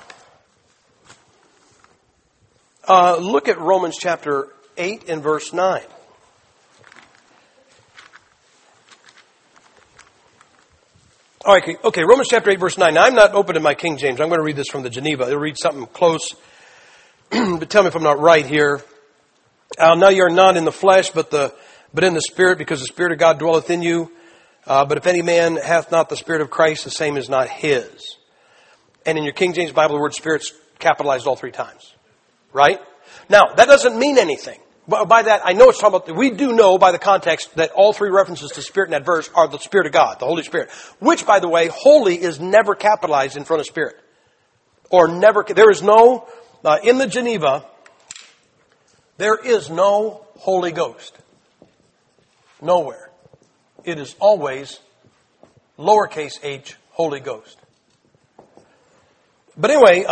Look at Romans chapter 8 and verse 9. All right, okay, Romans chapter 8, verse 9. Now, I'm not open to my King James. I'm going to read this from the Geneva. It'll read something close. But tell me if I'm not right here. Now you are not in the flesh, but in the Spirit, because the Spirit of God dwelleth in you. But if any man hath not the Spirit of Christ, the same is not his. And in your King James Bible, the word Spirit's capitalized all 3 times. Right? Now, that doesn't mean anything. By that, I know it's talking about, we do know by the context that all 3 references to Spirit in that verse are the Spirit of God, the Holy Spirit. Which, by the way, holy is never capitalized in front of Spirit. Or never, there is no, in the Geneva, there is no Holy Ghost. Nowhere. It is always lowercase h, Holy Ghost. But anyway,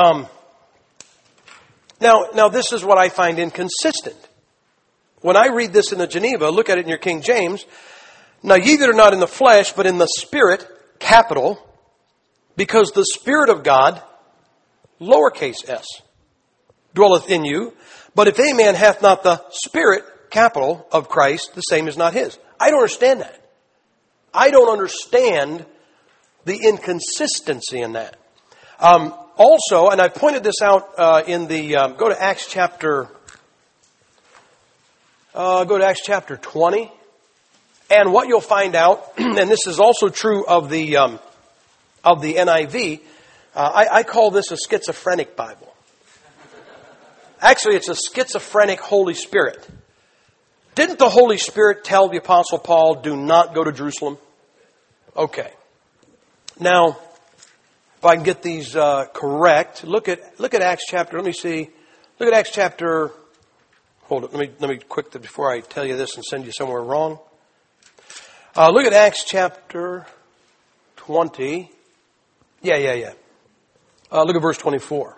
now this is what I find inconsistent. When I read this in the Geneva, look at it in your King James. Now ye that are not in the flesh, but in the Spirit, capital, because the Spirit of God, lowercase s, dwelleth in you. But if any man hath not the Spirit, capital, of Christ, the same is not his. I don't understand that. I don't understand the inconsistency in that. Also, and I've pointed this out in the, go to Acts chapter 20. And what you'll find out, and this is also true of the NIV, I call this a schizophrenic Bible. Actually, it's a schizophrenic Holy Spirit. Didn't the Holy Spirit tell the Apostle Paul, do not go to Jerusalem? Okay. Now, if I can get these correct. Look at Acts chapter. Let me see. Look at Acts chapter. Hold it. Let me quickly before I tell you this and send you somewhere wrong. Look at Acts chapter 20. Yeah. Look at verse 24.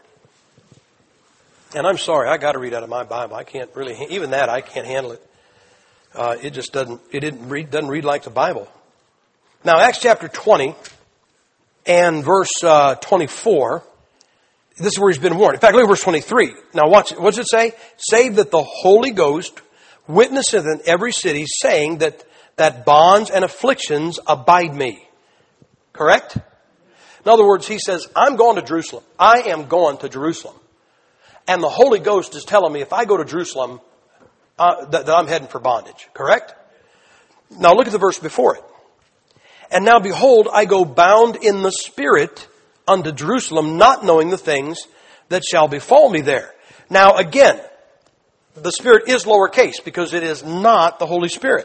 And I'm sorry, I got to read out of my Bible. I can't really, even that, I can't handle it. It just doesn't read like the Bible. Now, Acts chapter 20 and verse 24, this is where he's been warned. In fact, look at verse 23. Now watch it. What does it say? Save that the Holy Ghost witnesseth in every city, saying that bonds and afflictions abide me. Correct? In other words, he says, I'm going to Jerusalem. I am going to Jerusalem. And the Holy Ghost is telling me if I go to Jerusalem, that I'm heading for bondage. Correct? Now look at the verse before it. And now behold, I go bound in the Spirit unto Jerusalem, not knowing the things that shall befall me there. Now again, the Spirit is lowercase because it is not the Holy Spirit.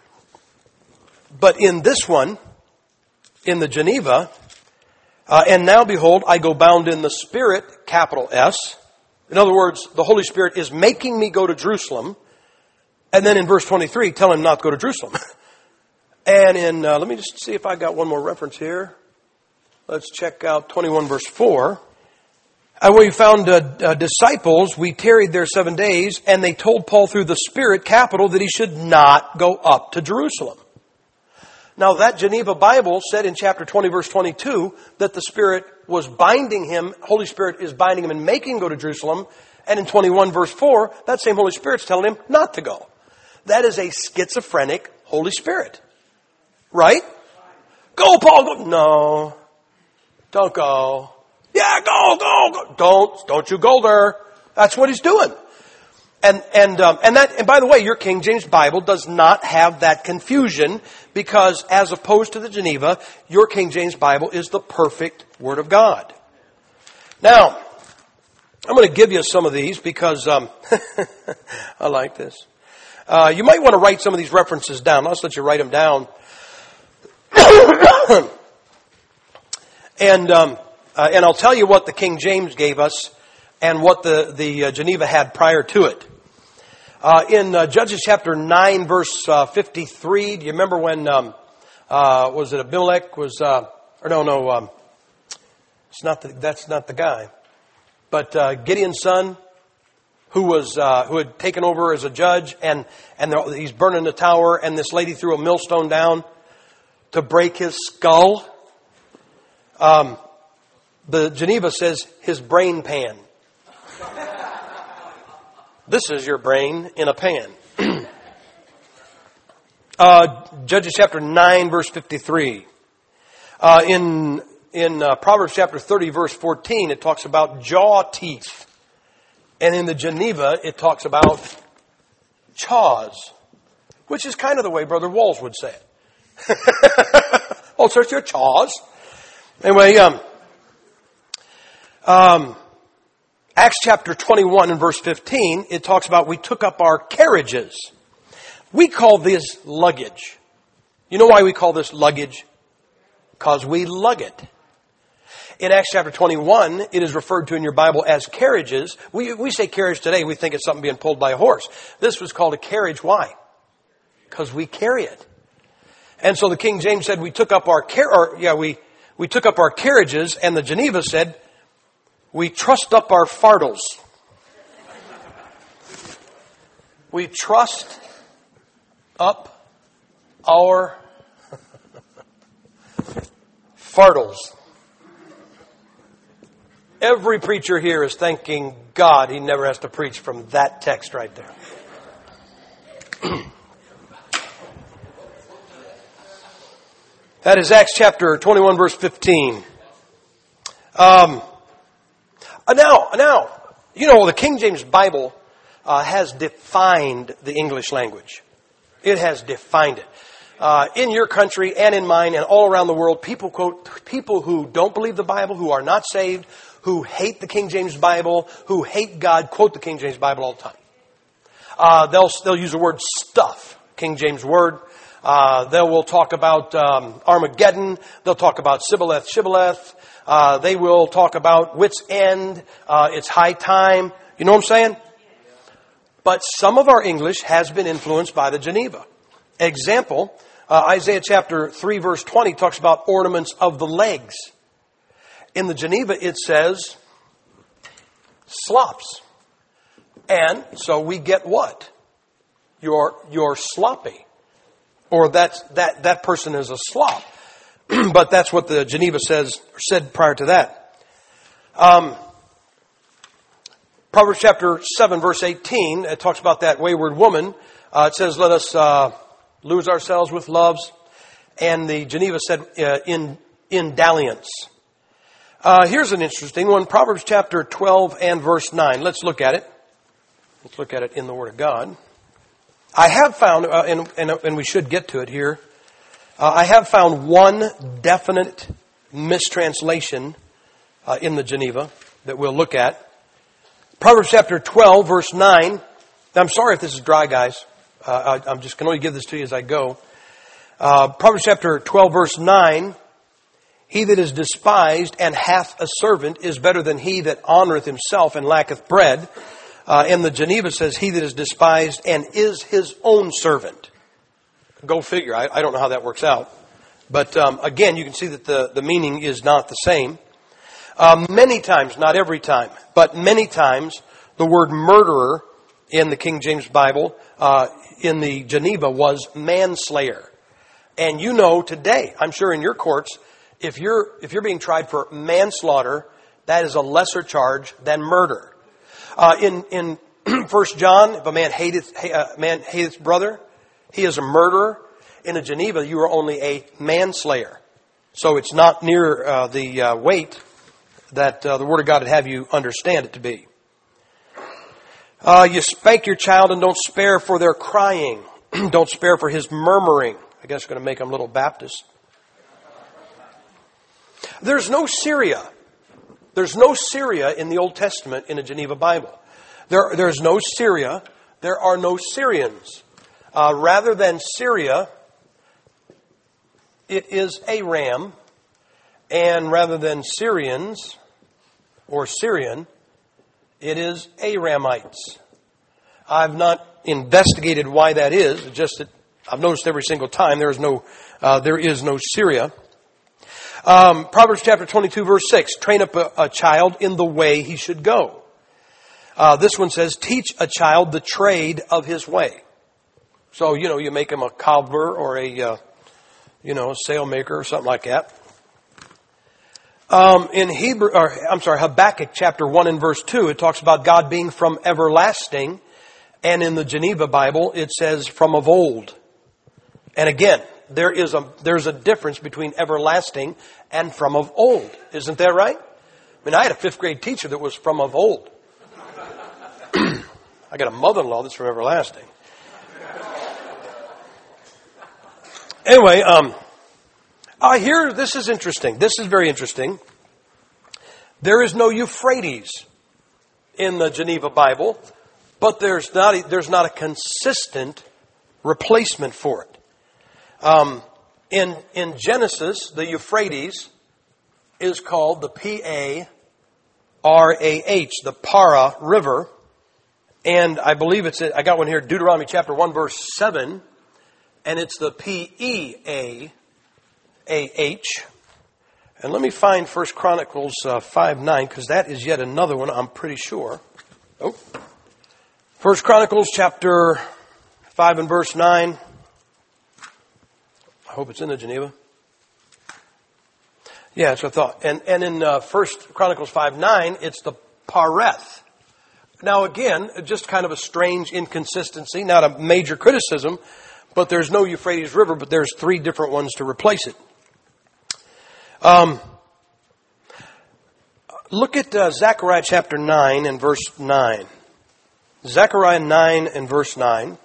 But in this one, in the Geneva, and now behold, I go bound in the Spirit, capital S. In other words, the Holy Spirit is making me go to Jerusalem. And then in verse 23, tell him not to go to Jerusalem. And in, let me just see if I got one more reference here. Let's check out 21 verse 4. And we found disciples, we tarried there 7 days, and they told Paul through the Spirit, capital, that he should not go up to Jerusalem. Now that Geneva Bible said in chapter 20 verse 22 that the Spirit was binding him, Holy Spirit is binding him and making him go to Jerusalem. And in 21 verse 4, that same Holy Spirit's telling him not to go. That is a schizophrenic Holy Spirit. Right? Go, Paul, go. No. Don't go. Yeah, go. Don't you go there. That's what he's doing. And by the way, your King James Bible does not have that confusion because as opposed to the Geneva, your King James Bible is the perfect Word of God. Now, I'm going to give you some of these because I like this. You might want to write some of these references down. Let's let you write them down. And I'll tell you what the King James gave us and what the Geneva had prior to it. In Judges chapter 9 verse 53, do you remember when, was it Abimelech was, that's not the guy. But Gideon's son, who had taken over as a judge, and he's burning the tower, and this lady threw a millstone down to break his skull. The Geneva says his brain pan. This is your brain in a pan. Judges chapter 9 verse 53. In Proverbs chapter 30 verse 14, it talks about jaw teeth. And in the Geneva, it talks about chaws, which is kind of the way Brother Walls would say it. Oh, search your chaws. Anyway, Acts chapter 21 and verse 15, it talks about we took up our carriages. We call this luggage. You know why we call this luggage? Because we lug it. In Acts chapter 21, it is referred to in your Bible as carriages. We say carriage today, we think it's something being pulled by a horse. This was called a carriage. Why? Because we carry it. And so the King James said we took up our we took up our carriages, and the Geneva said we trussed up our fardels. We trussed up our fardels. Every preacher here is thanking God he never has to preach from that text right there. That is Acts chapter 21 verse 15. Now, you know, the King James Bible has defined the English language. It has defined it. In your country and in mine and all around the world, people who don't believe the Bible, who are not saved, who hate the King James Bible, who hate God, quote the King James Bible all the time. They'll use the word stuff, King James word. They will talk about Armageddon. They'll talk about Shibboleth. They will talk about wit's end. It's high time. You know what I'm saying? But some of our English has been influenced by the Geneva. Example, Isaiah chapter 3 verse 20 talks about ornaments of the legs. In the Geneva it says slops. And so we get what? You're sloppy. Or that person is a slop. But that's what the Geneva said prior to that. Proverbs chapter 7 verse 18, it talks about that wayward woman. It says, let us lose ourselves with loves. And the Geneva said, in dalliance. Here's an interesting one. Proverbs chapter 12 and verse 9. Let's look at it. Let's look at it in the Word of God. I have found, and we should get to it here, I have found one definite mistranslation in the Geneva that we'll look at. Proverbs chapter 12, verse 9. I'm sorry if this is dry, guys. I'm just can only give this to you as I go. Proverbs chapter 12, verse 9. He that is despised and hath a servant is better than he that honoreth himself and lacketh bread. And the Geneva says, he that is despised and is his own servant. Go figure. I don't know how that works out. But again, you can see that the meaning is not the same. Many times, not every time, but many times, the word murderer in the King James Bible, in the Geneva, was manslayer. And you know today, I'm sure in your courts, if you're being tried for manslaughter, that is a lesser charge than murder. In 1 John, if a man hateth brother, he is a murderer. In a Geneva, you are only a manslayer. So it's not near the weight that the Word of God would have you understand it to be. You spank your child and don't spare for their crying. Don't spare for his murmuring. I guess I'm going to make them little Baptists. There's no Syria. There's no Syria in the Old Testament in a Geneva Bible. There's no Syria. There are no Syrians. Rather than Syria, it is Aram. And rather than Syrians or Syrian, it is Aramites. I've not investigated why that is. It's just that I've noticed every single time there is no Syria. Proverbs chapter 22 verse 6, train up a child in the way he should go. This one says, teach a child the trade of his way. So, you make him a cobbler or a sailmaker or something like that. In Habakkuk chapter 1 and verse 2, it talks about God being from everlasting. And in the Geneva Bible, it says from of old. And again, there's a difference between everlasting and from of old. Isn't that right? I mean, I had a 5th grade teacher that was from of old. I got a mother-in-law that's from everlasting. Anyway, here, this is interesting. This is very interesting. There is no Euphrates in the Geneva Bible, but there's not a consistent replacement for it. In Genesis, the Euphrates is called the Parah, the Para River. And I believe I got one here, Deuteronomy chapter 1 verse 7. And it's the Peah. And let me find 1 Chronicles 5:9, because that is yet another one, I'm pretty sure. 1 Chronicles chapter 5 and verse 9. I hope it's in the Geneva. Yeah, that's what I thought. And in 1 Chronicles 5:9, it's the Pareth. Now again, just kind of a strange inconsistency, not a major criticism, but there's no Euphrates River, but there's 3 different ones to replace it. Look at Zechariah chapter 9 and verse 9. Zechariah 9 and verse 9.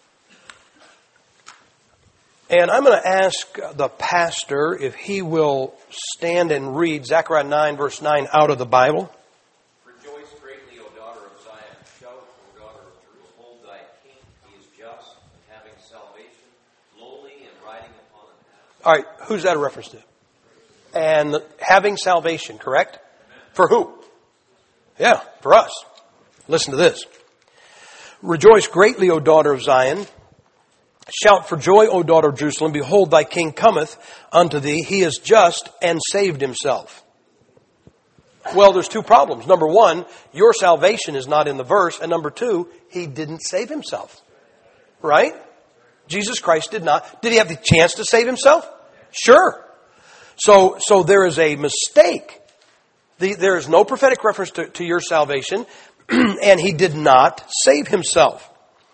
And I'm going to ask the pastor if he will stand and read Zechariah 9 verse 9 out of the Bible. Rejoice greatly, O daughter of Zion. Shout, O daughter of Jerusalem. Behold, thy king, he is just, and having salvation, lowly and riding upon an ass. All right, who's that a reference to? and having salvation, correct? For who? Yeah, for us. Listen to this. Rejoice greatly, O daughter of Zion. Shout for joy, O daughter of Jerusalem. Behold, thy king cometh unto thee. He is just and saved himself. Well, there's two problems. Number one, your salvation is not in the verse. And number two, he didn't save himself. Right? Jesus Christ did not. Did he have the chance to save himself? Sure. So there is a mistake. There is no prophetic reference to your salvation, and he did not save himself.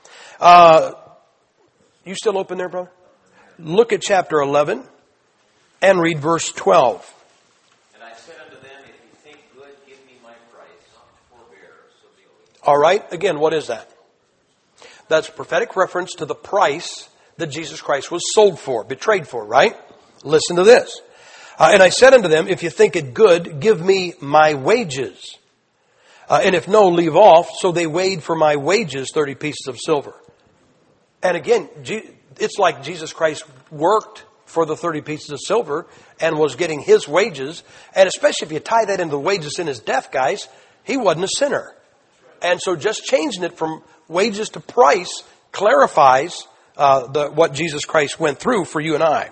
You still open there, brother? Look at chapter 11 and read verse 12. And I said unto them, if you think good, give me my price. Forbear. All right. Again, what is that? That's a prophetic reference to the price that Jesus Christ was sold for, betrayed for, right? Listen to this. And I said unto them, if you think it good, give me my wages. And if no, leave off. So they weighed for my wages 30 pieces of silver. And again, it's like Jesus Christ worked for the 30 pieces of silver and was getting his wages. And especially if you tie that into the wages in his death, guys, he wasn't a sinner. And so just changing it from wages to price clarifies what Jesus Christ went through for you and I.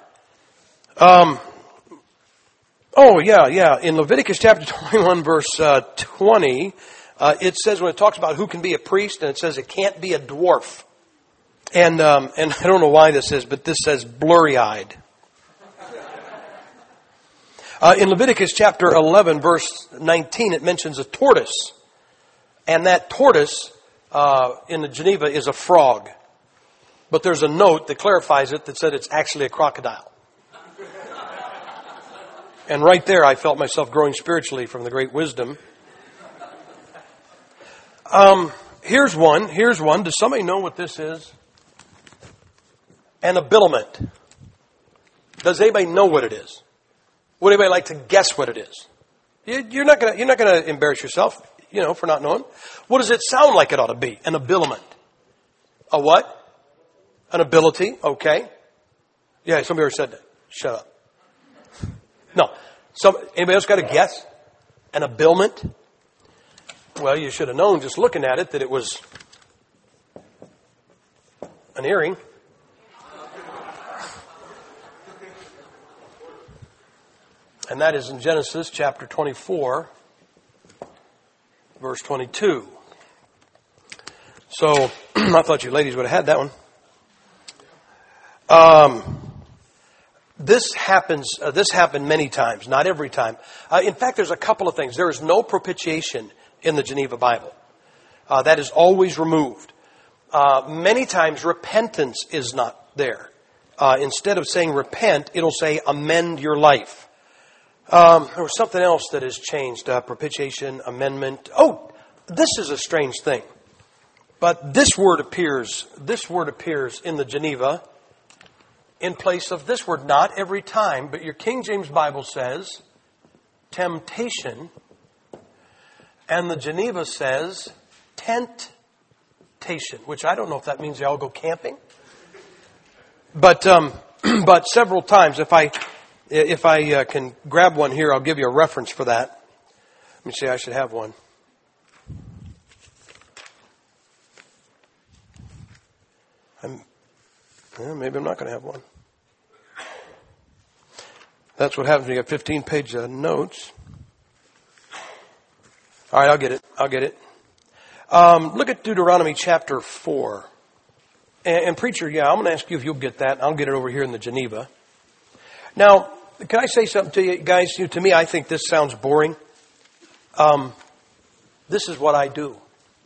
In Leviticus chapter 21, verse 20, it says when it talks about who can be a priest, and it says it can't be a dwarf. And I don't know why this is, but this says blurry-eyed. In Leviticus chapter 11, verse 19, it mentions a tortoise. And that tortoise in the Geneva is a frog. But there's a note that clarifies it that said it's actually a crocodile. And right there, I felt myself growing spiritually from the great wisdom. Here's one. Does somebody know what this is? An habiliment. Does anybody know what it is? Would anybody like to guess what it is? You're not gonna embarrass yourself, for not knowing. What does it sound like it ought to be? An habiliment. A what? An ability. Okay. Yeah, somebody already said that. Shut up. No. Anybody else got a guess? An habiliment? Well, you should have known just looking at it that it was an earring. And that is in Genesis chapter 24, verse 22. So, I thought you ladies would have had that one. This happened many times, not every time. In fact, there's a couple of things. There is no propitiation in the Geneva Bible. That is always removed. Many times, repentance is not there. Instead of saying repent, it'll say amend your life. There was something else that has changed. Propitiation, amendment. Oh, this is a strange thing. But this word appears in the Geneva in place of this word, not every time, but your King James Bible says temptation, and the Geneva says tentation, which I don't know if that means they all go camping. But several times, if I can grab one here, I'll give you a reference for that. Let me see, I should have one. Maybe I'm not going to have one. That's what happens when you have 15-page notes. All right, I'll get it. Look at Deuteronomy chapter 4. And preacher, I'm going to ask you if you'll get that. I'll get it over here in the Geneva. Now, can I say something to you guys? To me, I think this sounds boring. This is what I do.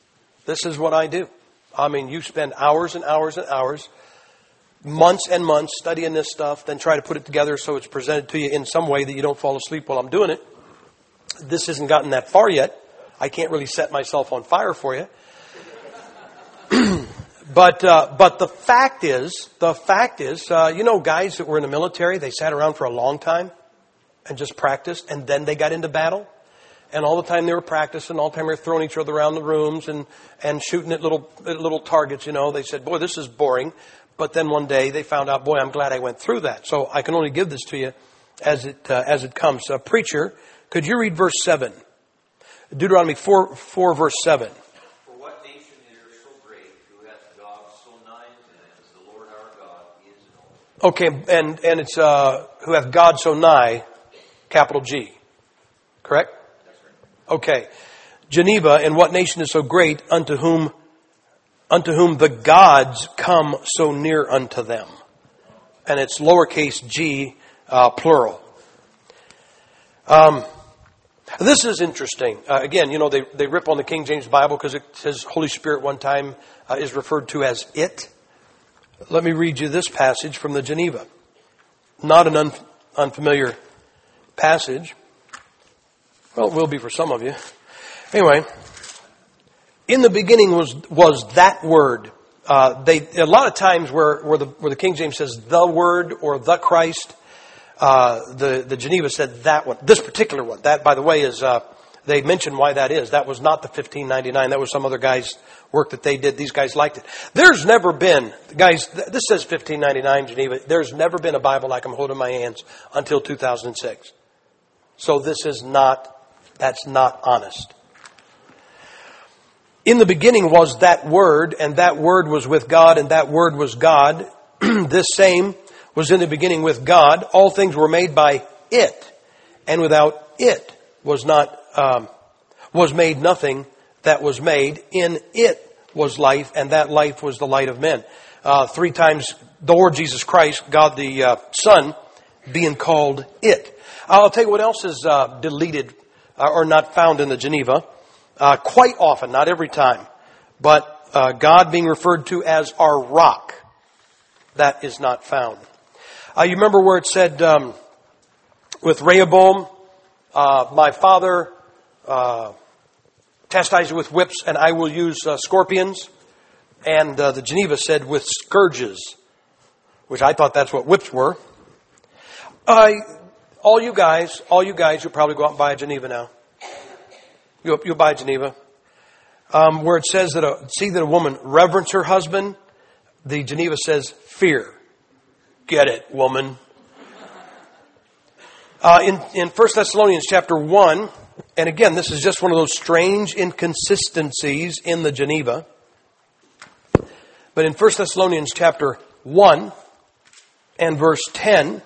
I mean, you spend hours and hours and hours, months and months studying this stuff, then try to put it together so it's presented to you in some way that you don't fall asleep while I'm doing it. This hasn't gotten that far yet. I can't really set myself on fire for you. But the fact is, guys that were in the military, they sat around for a long time and just practiced, and then they got into battle. And all the time they were practicing, all the time they were throwing each other around the rooms and shooting at little targets, They said, boy, this is boring. But then one day they found out, boy, I'm glad I went through that. So I can only give this to you as it comes. Preacher, could you read verse 7? Deuteronomy 4 verse 7. For what nation is so great, who hath God so nigh to them, as the Lord our God is known? Okay, and it's who hath God so nigh, capital G. Correct? That's right. Okay. Geneva, and what nation is so great, unto whom the gods come so near unto them? And it's lowercase g, plural. This is interesting. Again, they rip on the King James Bible because it says Holy Spirit one time is referred to as it. Let me read you this passage from the Geneva. Not an unfamiliar passage. Well, it will be for some of you. Anyway, in the beginning was that word. A lot of times where the King James says the word or the Christ, the Geneva said that one. This particular one. That, by the way, is they mentioned why that is. That was not the 1599. That was some other guy's work that they did. These guys liked it. There's never been, guys, this says 1599 Geneva. There's never been a Bible like I'm holding in my hands until 2006. So that's not honest. In the beginning was that word, and that word was with God, and that word was God. This same was in the beginning with God. All things were made by it, and without it was made nothing that was made. In it was life, and that life was the light of men. 3 times the Lord Jesus Christ, God the Son, being called it. I'll tell you what else is deleted or not found in the Geneva. Quite often, not every time, but God being referred to as our rock. That is not found. You remember where it said with Rehoboam, my father chastised you with whips and I will use scorpions. And the Geneva said with scourges, which I thought that's what whips were. All you guys who probably go out and buy a Geneva now. You'll buy Geneva. Where it says that a woman reverence her husband, the Geneva says fear. Get it, woman. In 1 Thessalonians chapter 1, and again, this is just one of those strange inconsistencies in the Geneva. But in 1 Thessalonians chapter 1 and verse 10,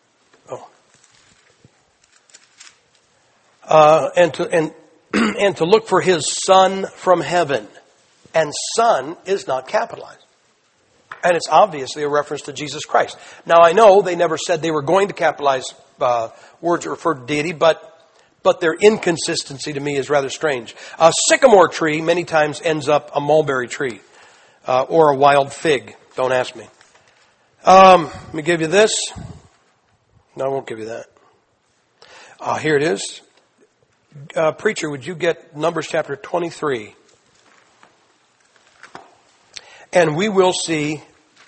and to look for his Son from heaven. And Son is not capitalized. And it's obviously a reference to Jesus Christ. Now I know they never said they were going to capitalize words that refer to deity, but their inconsistency to me is rather strange. A sycamore tree many times ends up a mulberry tree or a wild fig. Don't ask me. Let me give you this. No, I won't give you that. Here it is. Preacher, would you get Numbers chapter 23? And we will see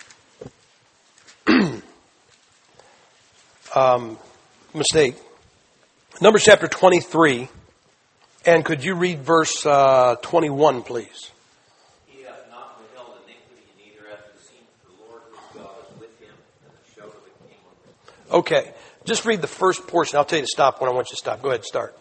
mistake. Numbers chapter 23. And could you read verse 21, please? He hath not beheld iniquity, neither hath he seen the Lord his God is with him, and the shout of the king. Okay. Just read the first portion. I'll tell you to stop when I want you to stop. Go ahead, start.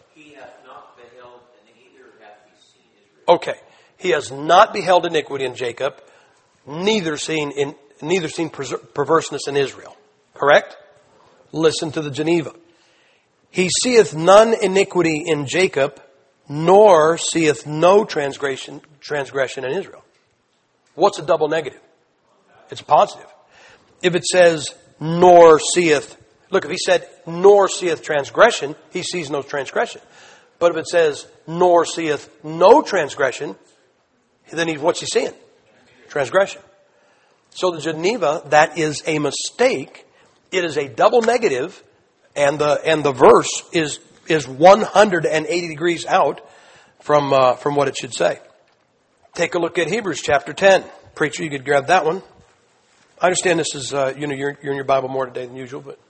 Okay. He has not beheld iniquity in Jacob, neither seen perverseness in Israel. Correct? Listen to the Geneva. He seeth none iniquity in Jacob, nor seeth no transgression in Israel. What's a double negative? It's positive. If it says, nor seeth, look, if he said, nor seeth transgression, he sees no transgression. But if it says, nor seeth no transgression, then what's he seeing? Transgression. So the Geneva, that is a mistake. It is a double negative, and the verse is 180 degrees out from what it should say. Take a look at Hebrews chapter 10. Preacher, you could grab that one. I understand this is you're in your Bible more today than usual, but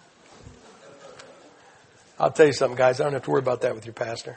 I'll tell you something, guys. I don't have to worry about that with your pastor.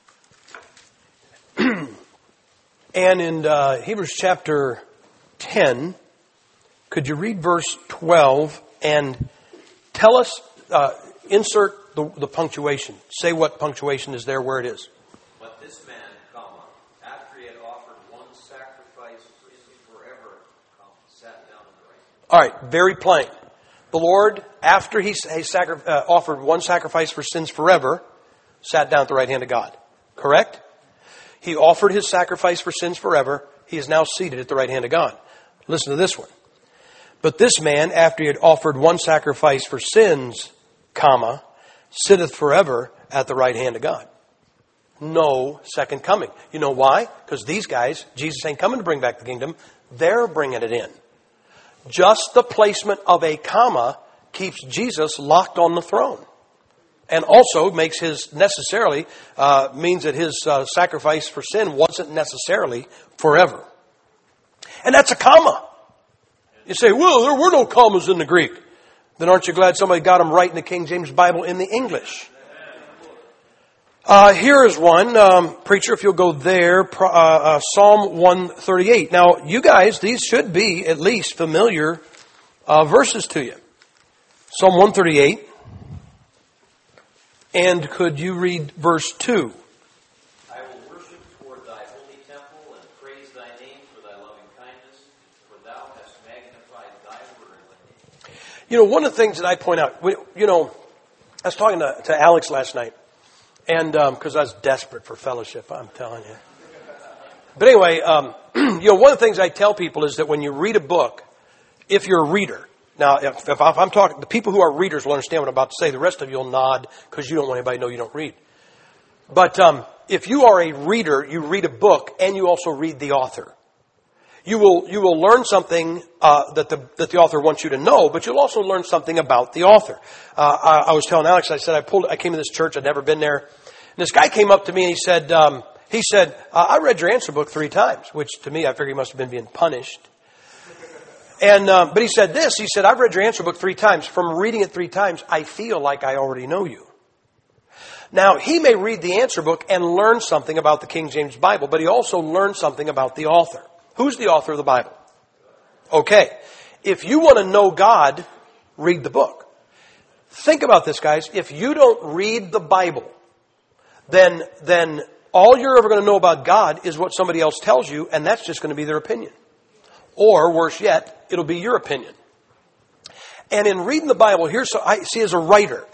And in Hebrews chapter 10, could you read verse 12 and tell us, insert the punctuation. Say what punctuation is there where it is. But this man, after he had offered one sacrifice for sin forever, sat down at the right hand. All right, very plain. The Lord, after he offered one sacrifice for sins forever, sat down at the right hand of God. Correct? He offered his sacrifice for sins forever. He is now seated at the right hand of God. Listen to this one. But this man, after he had offered one sacrifice for sins, sitteth forever at the right hand of God. No second coming. You know why? Because these guys, Jesus ain't coming to bring back the kingdom. They're bringing it in. Just the placement of a comma keeps Jesus locked on the throne. And also makes means that his sacrifice for sin wasn't necessarily forever. And that's a comma. You say, well, there were no commas in the Greek. Then aren't you glad somebody got them right in the King James Bible in the English? Here is one. Preacher, if you'll go there, Psalm 138. Now, you guys, these should be at least familiar verses to you. Psalm 138. And could you read verse 2? I will worship toward thy holy temple and praise thy name for thy loving kindness, for thou hast magnified thy word. You know, one of the things that I point out, I was talking to Alex last night, and because I was desperate for fellowship, I'm telling you. But anyway, one of the things I tell people is that when you read a book, if you're a reader, now, if I'm talking, the people who are readers will understand what I'm about to say. The rest of you will nod because you don't want anybody to know you don't read. But if you are a reader, you read a book and you also read the author. You will learn something that the author wants you to know, but you'll also learn something about the author. I was telling Alex, I said I came to this church, I'd never been there, and this guy came up to me and he said, I read your answer book 3 times, which to me I figured he must have been being punished. And but he said this. He said, I've read your answer book 3 times. From reading it 3 times, I feel like I already know you. Now, he may read the answer book and learn something about the King James Bible, but he also learned something about the author. Who's the author of the Bible? Okay. If you want to know God, read the book. Think about this, guys. If you don't read the Bible, then all you're ever going to know about God is what somebody else tells you, and that's just going to be their opinion. Or, worse yet, it'll be your opinion. And in reading the Bible, as a writer,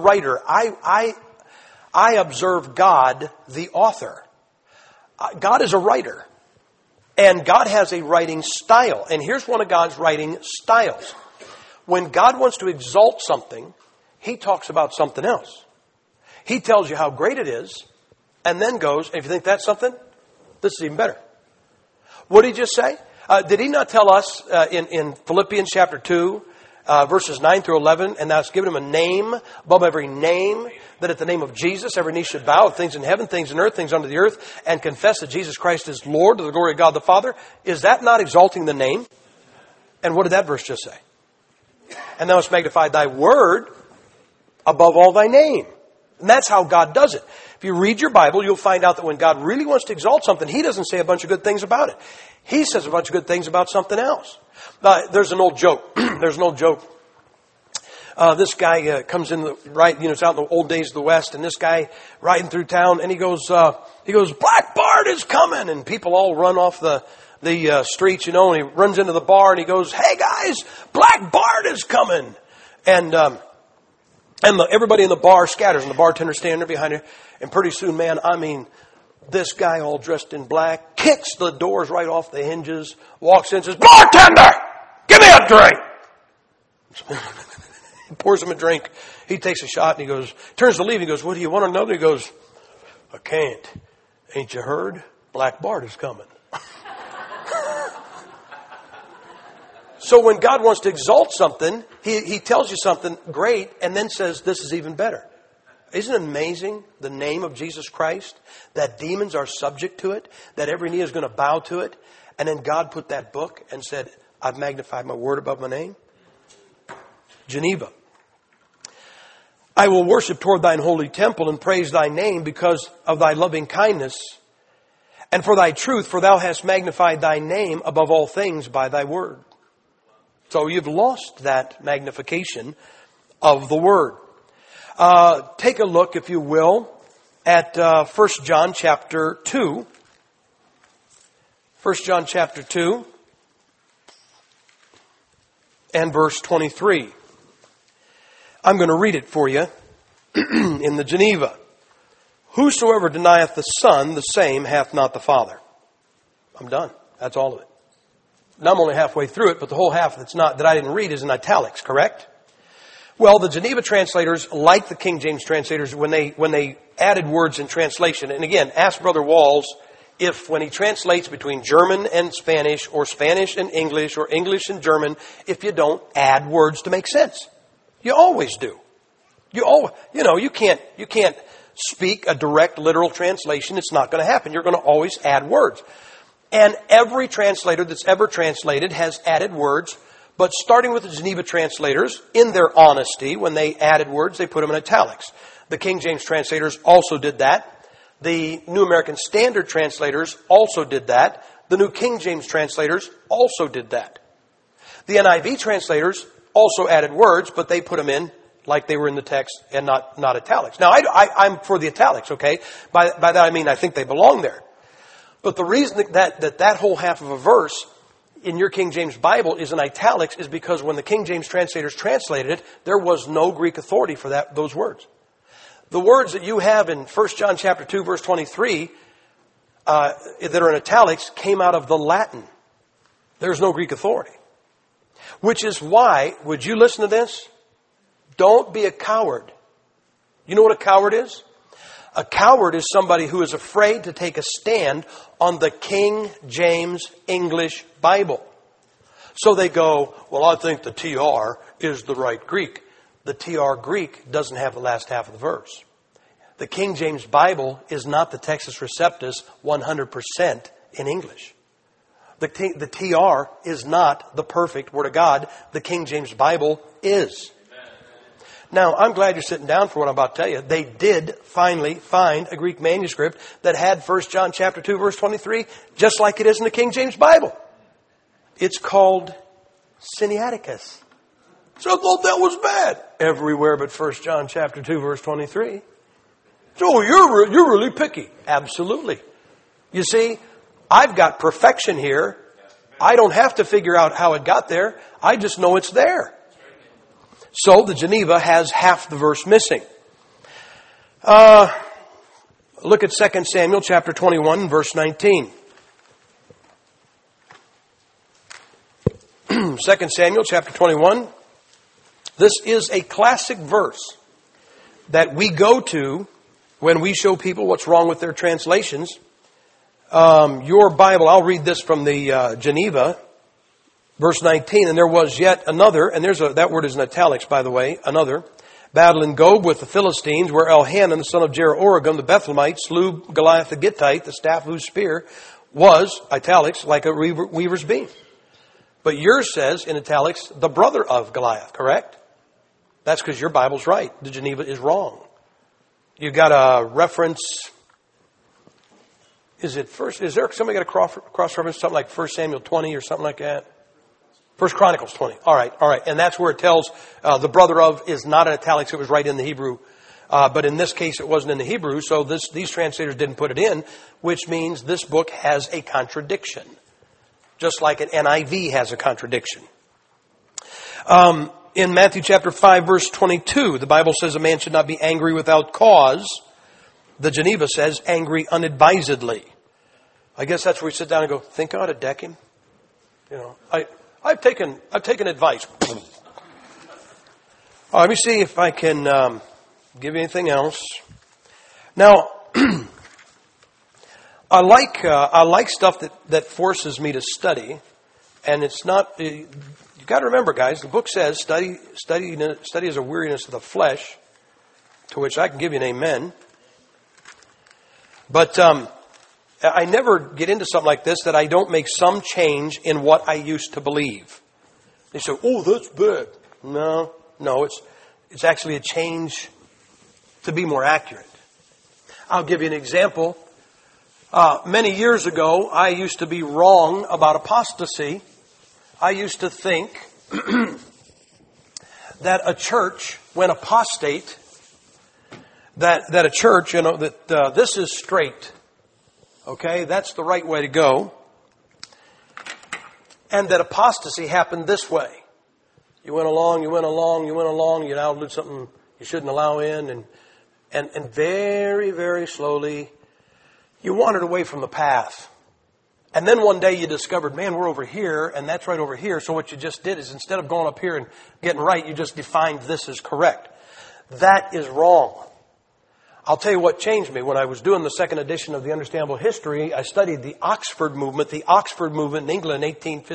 I observe God, the author. God is a writer. And God has a writing style. And here's one of God's writing styles. When God wants to exalt something, He talks about something else. He tells you how great it is, and then goes, if you think that's something, this is even better. What did He just say? Did He not tell us in Philippians chapter 2, verses 9 through 11, and that's given Him a name above every name, that at the name of Jesus every knee should bow, things in heaven, things in earth, things under the earth, and confess that Jesus Christ is Lord to the glory of God the Father? Is that not exalting the name? And what did that verse just say? And thou hast magnified thy word above all thy name. And that's how God does it. If you read your Bible, you'll find out that when God really wants to exalt something, He doesn't say a bunch of good things about it. He says a bunch of good things about something else. There's an old joke. This guy comes in it's out in the old days of the West, and this guy riding through town, and he goes, Black Bart is coming, and people all run off the streets, and he runs into the bar, and he goes, hey guys, Black Bart is coming, and everybody in the bar scatters, and the bartender's standing there behind her, and pretty soon, this guy all dressed in black kicks the doors right off the hinges, walks in and says, bartender, give me a drink. He pours him a drink. He takes a shot and he goes, turns to leave. He goes, what do you want another? He goes, I can't. Ain't you heard? Black Bart is coming. So when God wants to exalt something, he tells you something great and then says, this is even better. Isn't it amazing, the name of Jesus Christ, that demons are subject to it, that every knee is going to bow to it, and then God put that book and said, I've magnified my word above my name? Geneva. I will worship toward thine holy temple and praise thy name because of thy loving kindness and for thy truth, for thou hast magnified thy name above all things by thy word. So you've lost that magnification of the word. Take a look, if you will, at 1 John chapter 2. 1 John chapter 2 and verse 23. I'm going to read it for you in the Geneva. Whosoever denieth the Son, the same hath not the Father. I'm done. That's all of it. Now I'm only halfway through it, but the whole half that's not, that I didn't read, is in italics, correct? Well, the Geneva translators, like the King James translators, when they added words in translation, and again, ask Brother Walls if when he translates between German and Spanish, or Spanish and English, or English and German, if you don't add words to make sense. You always do. You can't speak a direct literal translation. It's not going to happen. You're going to always add words. And every translator that's ever translated has added words. But starting with the Geneva translators, in their honesty, when they added words, they put them in italics. The King James translators also did that. The New American Standard translators also did that. The New King James translators also did that. The NIV translators also added words, but they put them in like they were in the text and not italics. Now, I'm for the italics, okay? By that I mean I think they belong there. But the reason that whole half of a verse in your King James Bible is in italics is because when the King James translators translated it, there was no Greek authority for those words. The words that you have in 1 John chapter 2, verse 23, that are in italics, came out of the Latin. There's no Greek authority. Which is why, would you listen to this? Don't be a coward. You know what a coward is? A coward is somebody who is afraid to take a stand on the King James English Bible. So they go, well, I think the TR is the right Greek. The TR Greek doesn't have the last half of the verse. The King James Bible is not the Textus Receptus 100% in English. The TR is not the perfect Word of God. The King James Bible is. Now, I'm glad you're sitting down for what I'm about to tell you. They did finally find a Greek manuscript that had 1 John chapter 2, verse 23, just like it is in the King James Bible. It's called Sinaiticus. So I thought that was bad. Everywhere but 1 John chapter 2, verse 23. So you're really picky. Absolutely. You see, I've got perfection here. I don't have to figure out how it got there. I just know it's there. So the Geneva has half the verse missing. Look at 2 Samuel chapter 21, verse 19. 2 Samuel chapter 21. This is a classic verse that we go to when we show people what's wrong with their translations. Your Bible, I'll read this from the Geneva. Verse 19, and there was yet another, and that word is in italics, by the way, another, battle in Gob with the Philistines, where Elhanan, the son of Jeroboam, the Bethlehemite, slew Goliath the Gittite, the staff whose spear was, italics, like a weaver's beam. But yours says, in italics, the brother of Goliath, correct? That's because your Bible's right. The Geneva is wrong. You got a reference. Is there somebody got a cross-reference, something like 1 Samuel 20 or something like that? 1 Chronicles 20. All right. And that's where it tells the brother of is not in italics. It was right in the Hebrew. But in this case, it wasn't in the Hebrew. So these translators didn't put it in, which means this book has a contradiction. Just like an NIV has a contradiction. In Matthew chapter 5, verse 22, the Bible says a man should not be angry without cause. The Geneva says angry unadvisedly. I guess that's where we sit down and go, think I ought to deck him? You know, I've taken advice. Let me see if I can give you anything else. Now, I like stuff that forces me to study, and it's not. You got to remember, guys. The book says study is a weariness of the flesh, to which I can give you an amen. But I never get into something like this that I don't make some change in what I used to believe. They say, "Oh, that's bad." No, it's actually a change to be more accurate. I'll give you an example. Many years ago, I used to be wrong about apostasy. I used to think that a church went apostate that a church, that this is straight. Okay, that's the right way to go. And that apostasy happened this way. You went along, you now did something you shouldn't allow in, and very, very slowly you wandered away from the path. And then one day you discovered, man, we're over here, and that's right over here. So what you just did is instead of going up here and getting right, you just defined this as correct. That is wrong. I'll tell you what changed me. When I was doing the second edition of the Understandable History, I studied the Oxford Movement. The Oxford Movement in England in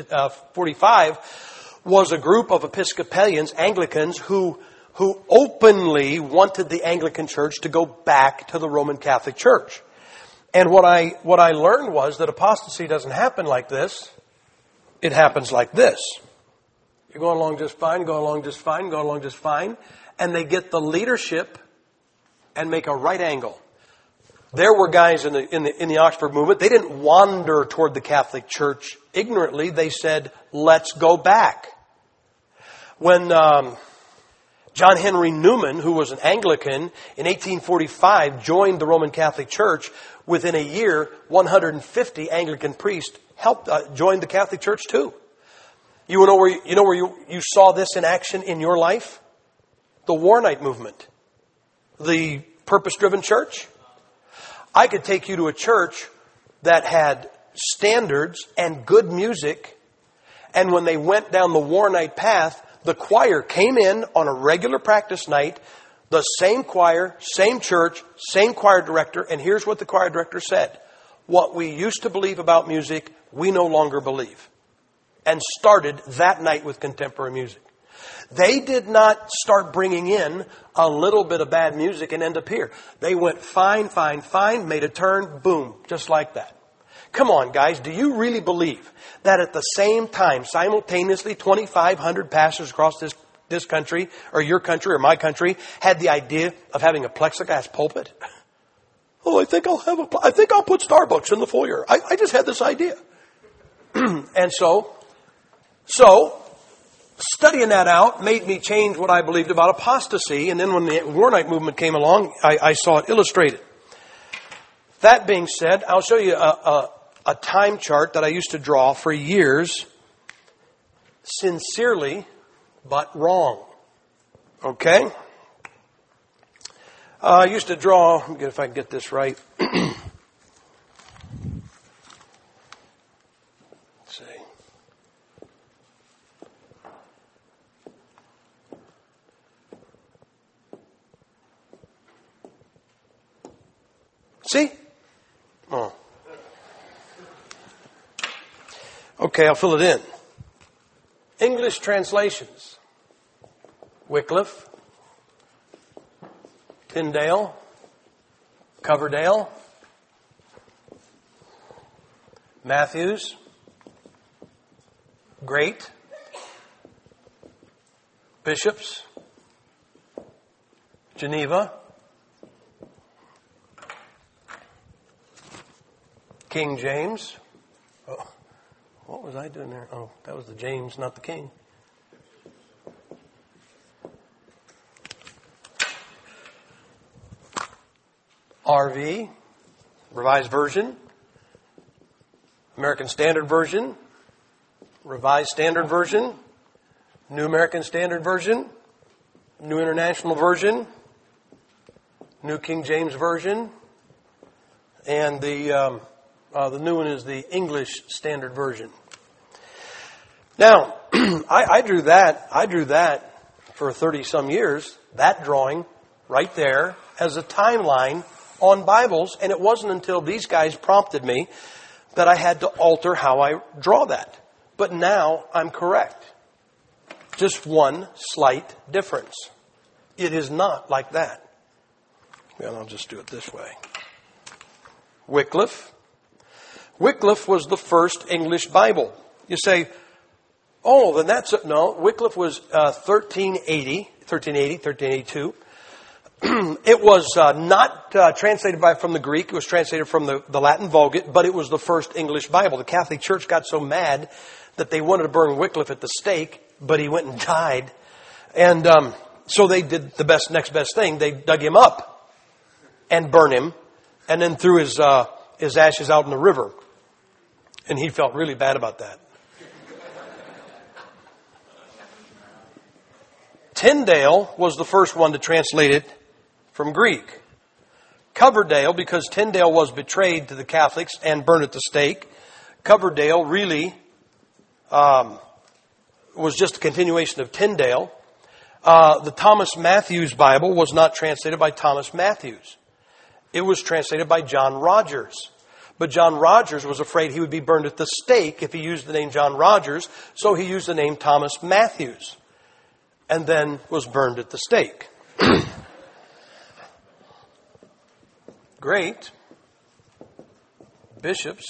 1845 was a group of Episcopalians, Anglicans, who openly wanted the Anglican Church to go back to the Roman Catholic Church. And what I learned was that apostasy doesn't happen like this. It happens like this. You're going along just fine, going along just fine, going along just fine. And they get the leadership and make a right angle. There were guys in the Oxford Movement. They didn't wander toward the Catholic Church ignorantly. They said, let's go back. When John Henry Newman, who was an Anglican, in 1845 joined the Roman Catholic Church, within a year, 150 Anglican priests joined the Catholic Church too. You know where you saw this in action in your life? The Warnite movement. The purpose-driven church. I could take you to a church that had standards and good music, and when they went down the Warnite path, the choir came in on a regular practice night, the same choir, same church, same choir director, and here's what the choir director said. What we used to believe about music, we no longer believe. And started that night with contemporary music. They did not start bringing in a little bit of bad music and end up here. They went fine, made a turn, boom, just like that. Come on, guys, do you really believe that at the same time, simultaneously, 2,500 pastors across this country, or your country, or my country, had the idea of having a plexiglass pulpit? Oh, I think I'll put Starbucks in the foyer. I just had this idea. And so, studying that out made me change what I believed about apostasy. And then when the Warnite movement came along, I saw it illustrated. That being said, I'll show you a time chart that I used to draw for years, sincerely, but wrong. Okay? I used to draw, let me get if I can get this right. See? Oh. Okay, I'll fill it in. English translations. Wycliffe, Tyndale, Coverdale, Matthews, Great, Bishops, Geneva, King James. Oh, what was I doing there? Oh, that was the James, not the King. RV, Revised Version, American Standard Version, Revised Standard Version, New American Standard Version, New International Version, New King James Version, and the new one is the English Standard Version. Now, I drew that for 30-some years, that drawing right there as a timeline on Bibles, and it wasn't until these guys prompted me that I had to alter how I draw that. But now I'm correct. Just one slight difference. It is not like that. Well, I'll just do it this way. Wycliffe was the first English Bible. You say, oh, then that's it. No, Wycliffe was 1382. It was not translated from the Greek. It was translated from the Latin Vulgate, but it was the first English Bible. The Catholic Church got so mad that they wanted to burn Wycliffe at the stake, but he went and died. And so they did the next best thing. They dug him up. and burn him, and then threw his ashes out in the river. And he felt really bad about that. Tyndale was the first one to translate it from Greek. Coverdale, because Tyndale was betrayed to the Catholics and burned at the stake, Coverdale really was just a continuation of Tyndale. The Thomas Matthews Bible was not translated by Thomas Matthews. It was translated by John Rogers. But John Rogers was afraid he would be burned at the stake if he used the name John Rogers, so he used the name Thomas Matthews, and then was burned at the stake. Great bishops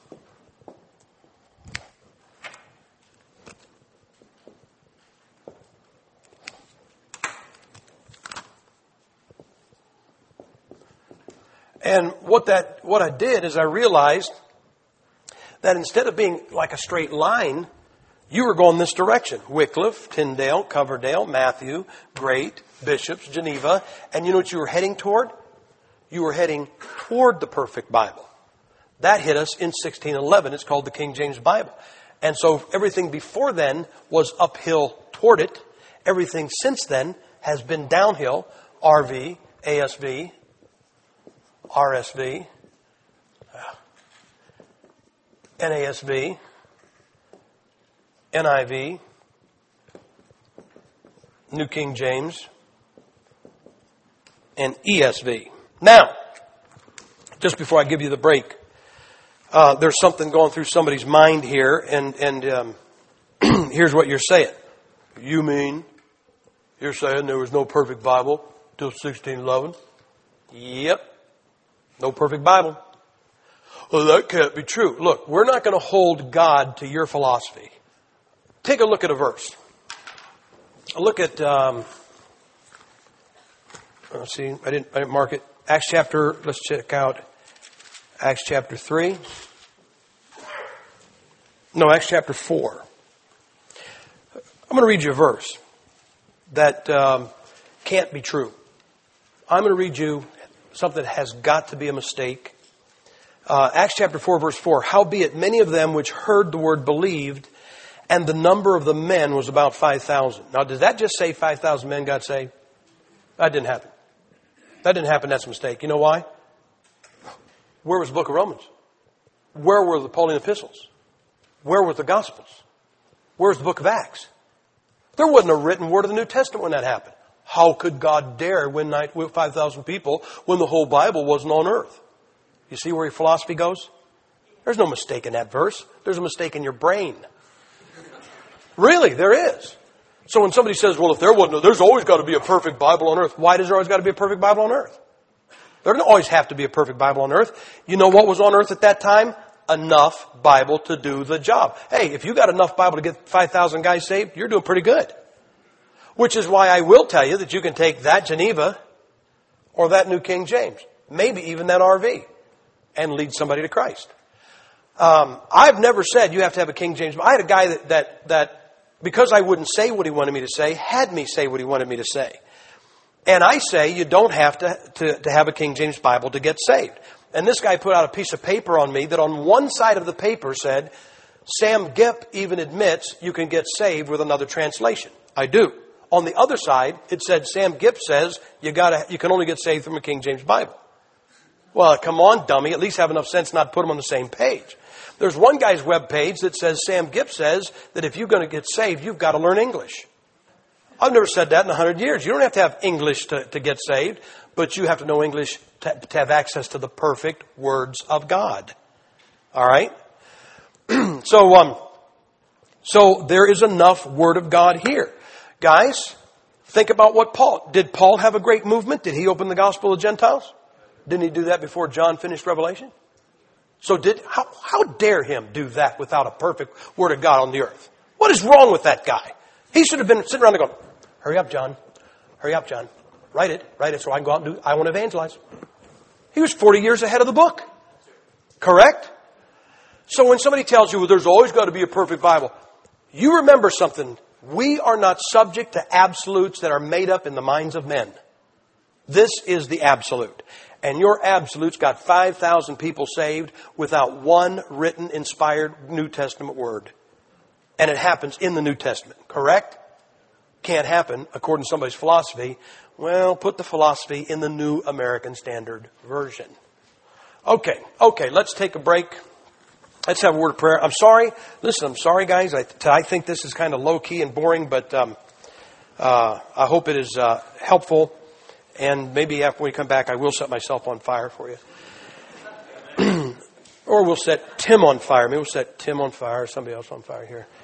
and what I did is I realized that instead of being like a straight line, you were going this direction. Wycliffe, Tyndale, Coverdale, Matthew, Great, Bishops, Geneva. And you know what you were heading toward? You were heading toward the perfect Bible. That hit us in 1611. It's called the King James Bible. And so everything before then was uphill toward it. Everything since then has been downhill. RV, ASV, RSV, NASV, NIV, New King James, and ESV. Now, just before I give you the break, there's something going through somebody's mind here, and here's what you're saying. You mean you're saying there was no perfect Bible till 1611? Yep. No perfect Bible. Well, that can't be true. Look, we're not going to hold God to your philosophy. Take a look at a verse. Look at, let's see, I didn't mark it. Acts chapter, let's check out Acts chapter 3. No, Acts chapter 4. I'm going to read you a verse that can't be true. I'm going to read you something that has got to be a mistake. Acts chapter 4, verse 4. Howbeit many of them which heard the word believed, and the number of the men was about 5,000. Now, does that just say 5,000 men got saved? That didn't happen. That didn't happen. That's a mistake. You know why? Where was the book of Romans? Where were the Pauline epistles? Where were the Gospels? Where's the book of Acts? There wasn't a written word of the New Testament when that happened. How could God dare win 5,000 people when the whole Bible wasn't on earth? You see where your philosophy goes? There's no mistake in that verse. There's a mistake in your brain. Really, there is. So when somebody says, well, if there wasn't, there's always got to be a perfect Bible on earth. Why does there always got to be a perfect Bible on earth? There doesn't always have to be a perfect Bible on earth. You know what was on earth at that time? Enough Bible to do the job. Hey, if you got enough Bible to get 5,000 guys saved, you're doing pretty good. Which is why I will tell you that you can take that Geneva or that New King James, maybe even that RV, and lead somebody to Christ. I've never said you have to have a King James. I had a guy that because I wouldn't say what he wanted me to say, had me say what he wanted me to say. And I say you don't have to have a King James Bible to get saved. And this guy put out a piece of paper on me that on one side of the paper said, Sam Gipp even admits you can get saved with another translation. I do. On the other side, it said Sam Gipp says you can only get saved from a King James Bible. Well, come on, dummy. At least have enough sense not to put them on the same page. There's one guy's web page that says Sam Gipp says that if you're going to get saved, you've got to learn English. I've never said that in 100 years. You don't have to have English to get saved, but you have to know English to have access to the perfect words of God. All right? So there is enough Word of God here. Guys, think about what did Paul have a great movement? Did he open the gospel to Gentiles? Didn't he do that before John finished Revelation? So how dare him do that without a perfect Word of God on the earth? What is wrong with that guy? He should have been sitting around there going, hurry up, John. Hurry up, John. Write it so I can go out and I want to evangelize. He was 40 years ahead of the book. Correct? So when somebody tells you, well, there's always got to be a perfect Bible, you remember something. We are not subject to absolutes that are made up in the minds of men. This is the absolute. And your absolutes got 5,000 people saved without one written, inspired New Testament word. And it happens in the New Testament, correct? Can't happen according to somebody's philosophy. Well, put the philosophy in the New American Standard Version. Okay, let's take a break. Let's have a word of prayer. I'm sorry. Listen, I'm sorry, guys. I think this is kind of low-key and boring, but I hope it is helpful. And maybe after we come back, I will set myself on fire for you. Or we'll set Tim on fire. Maybe we'll set Tim on fire or somebody else on fire here.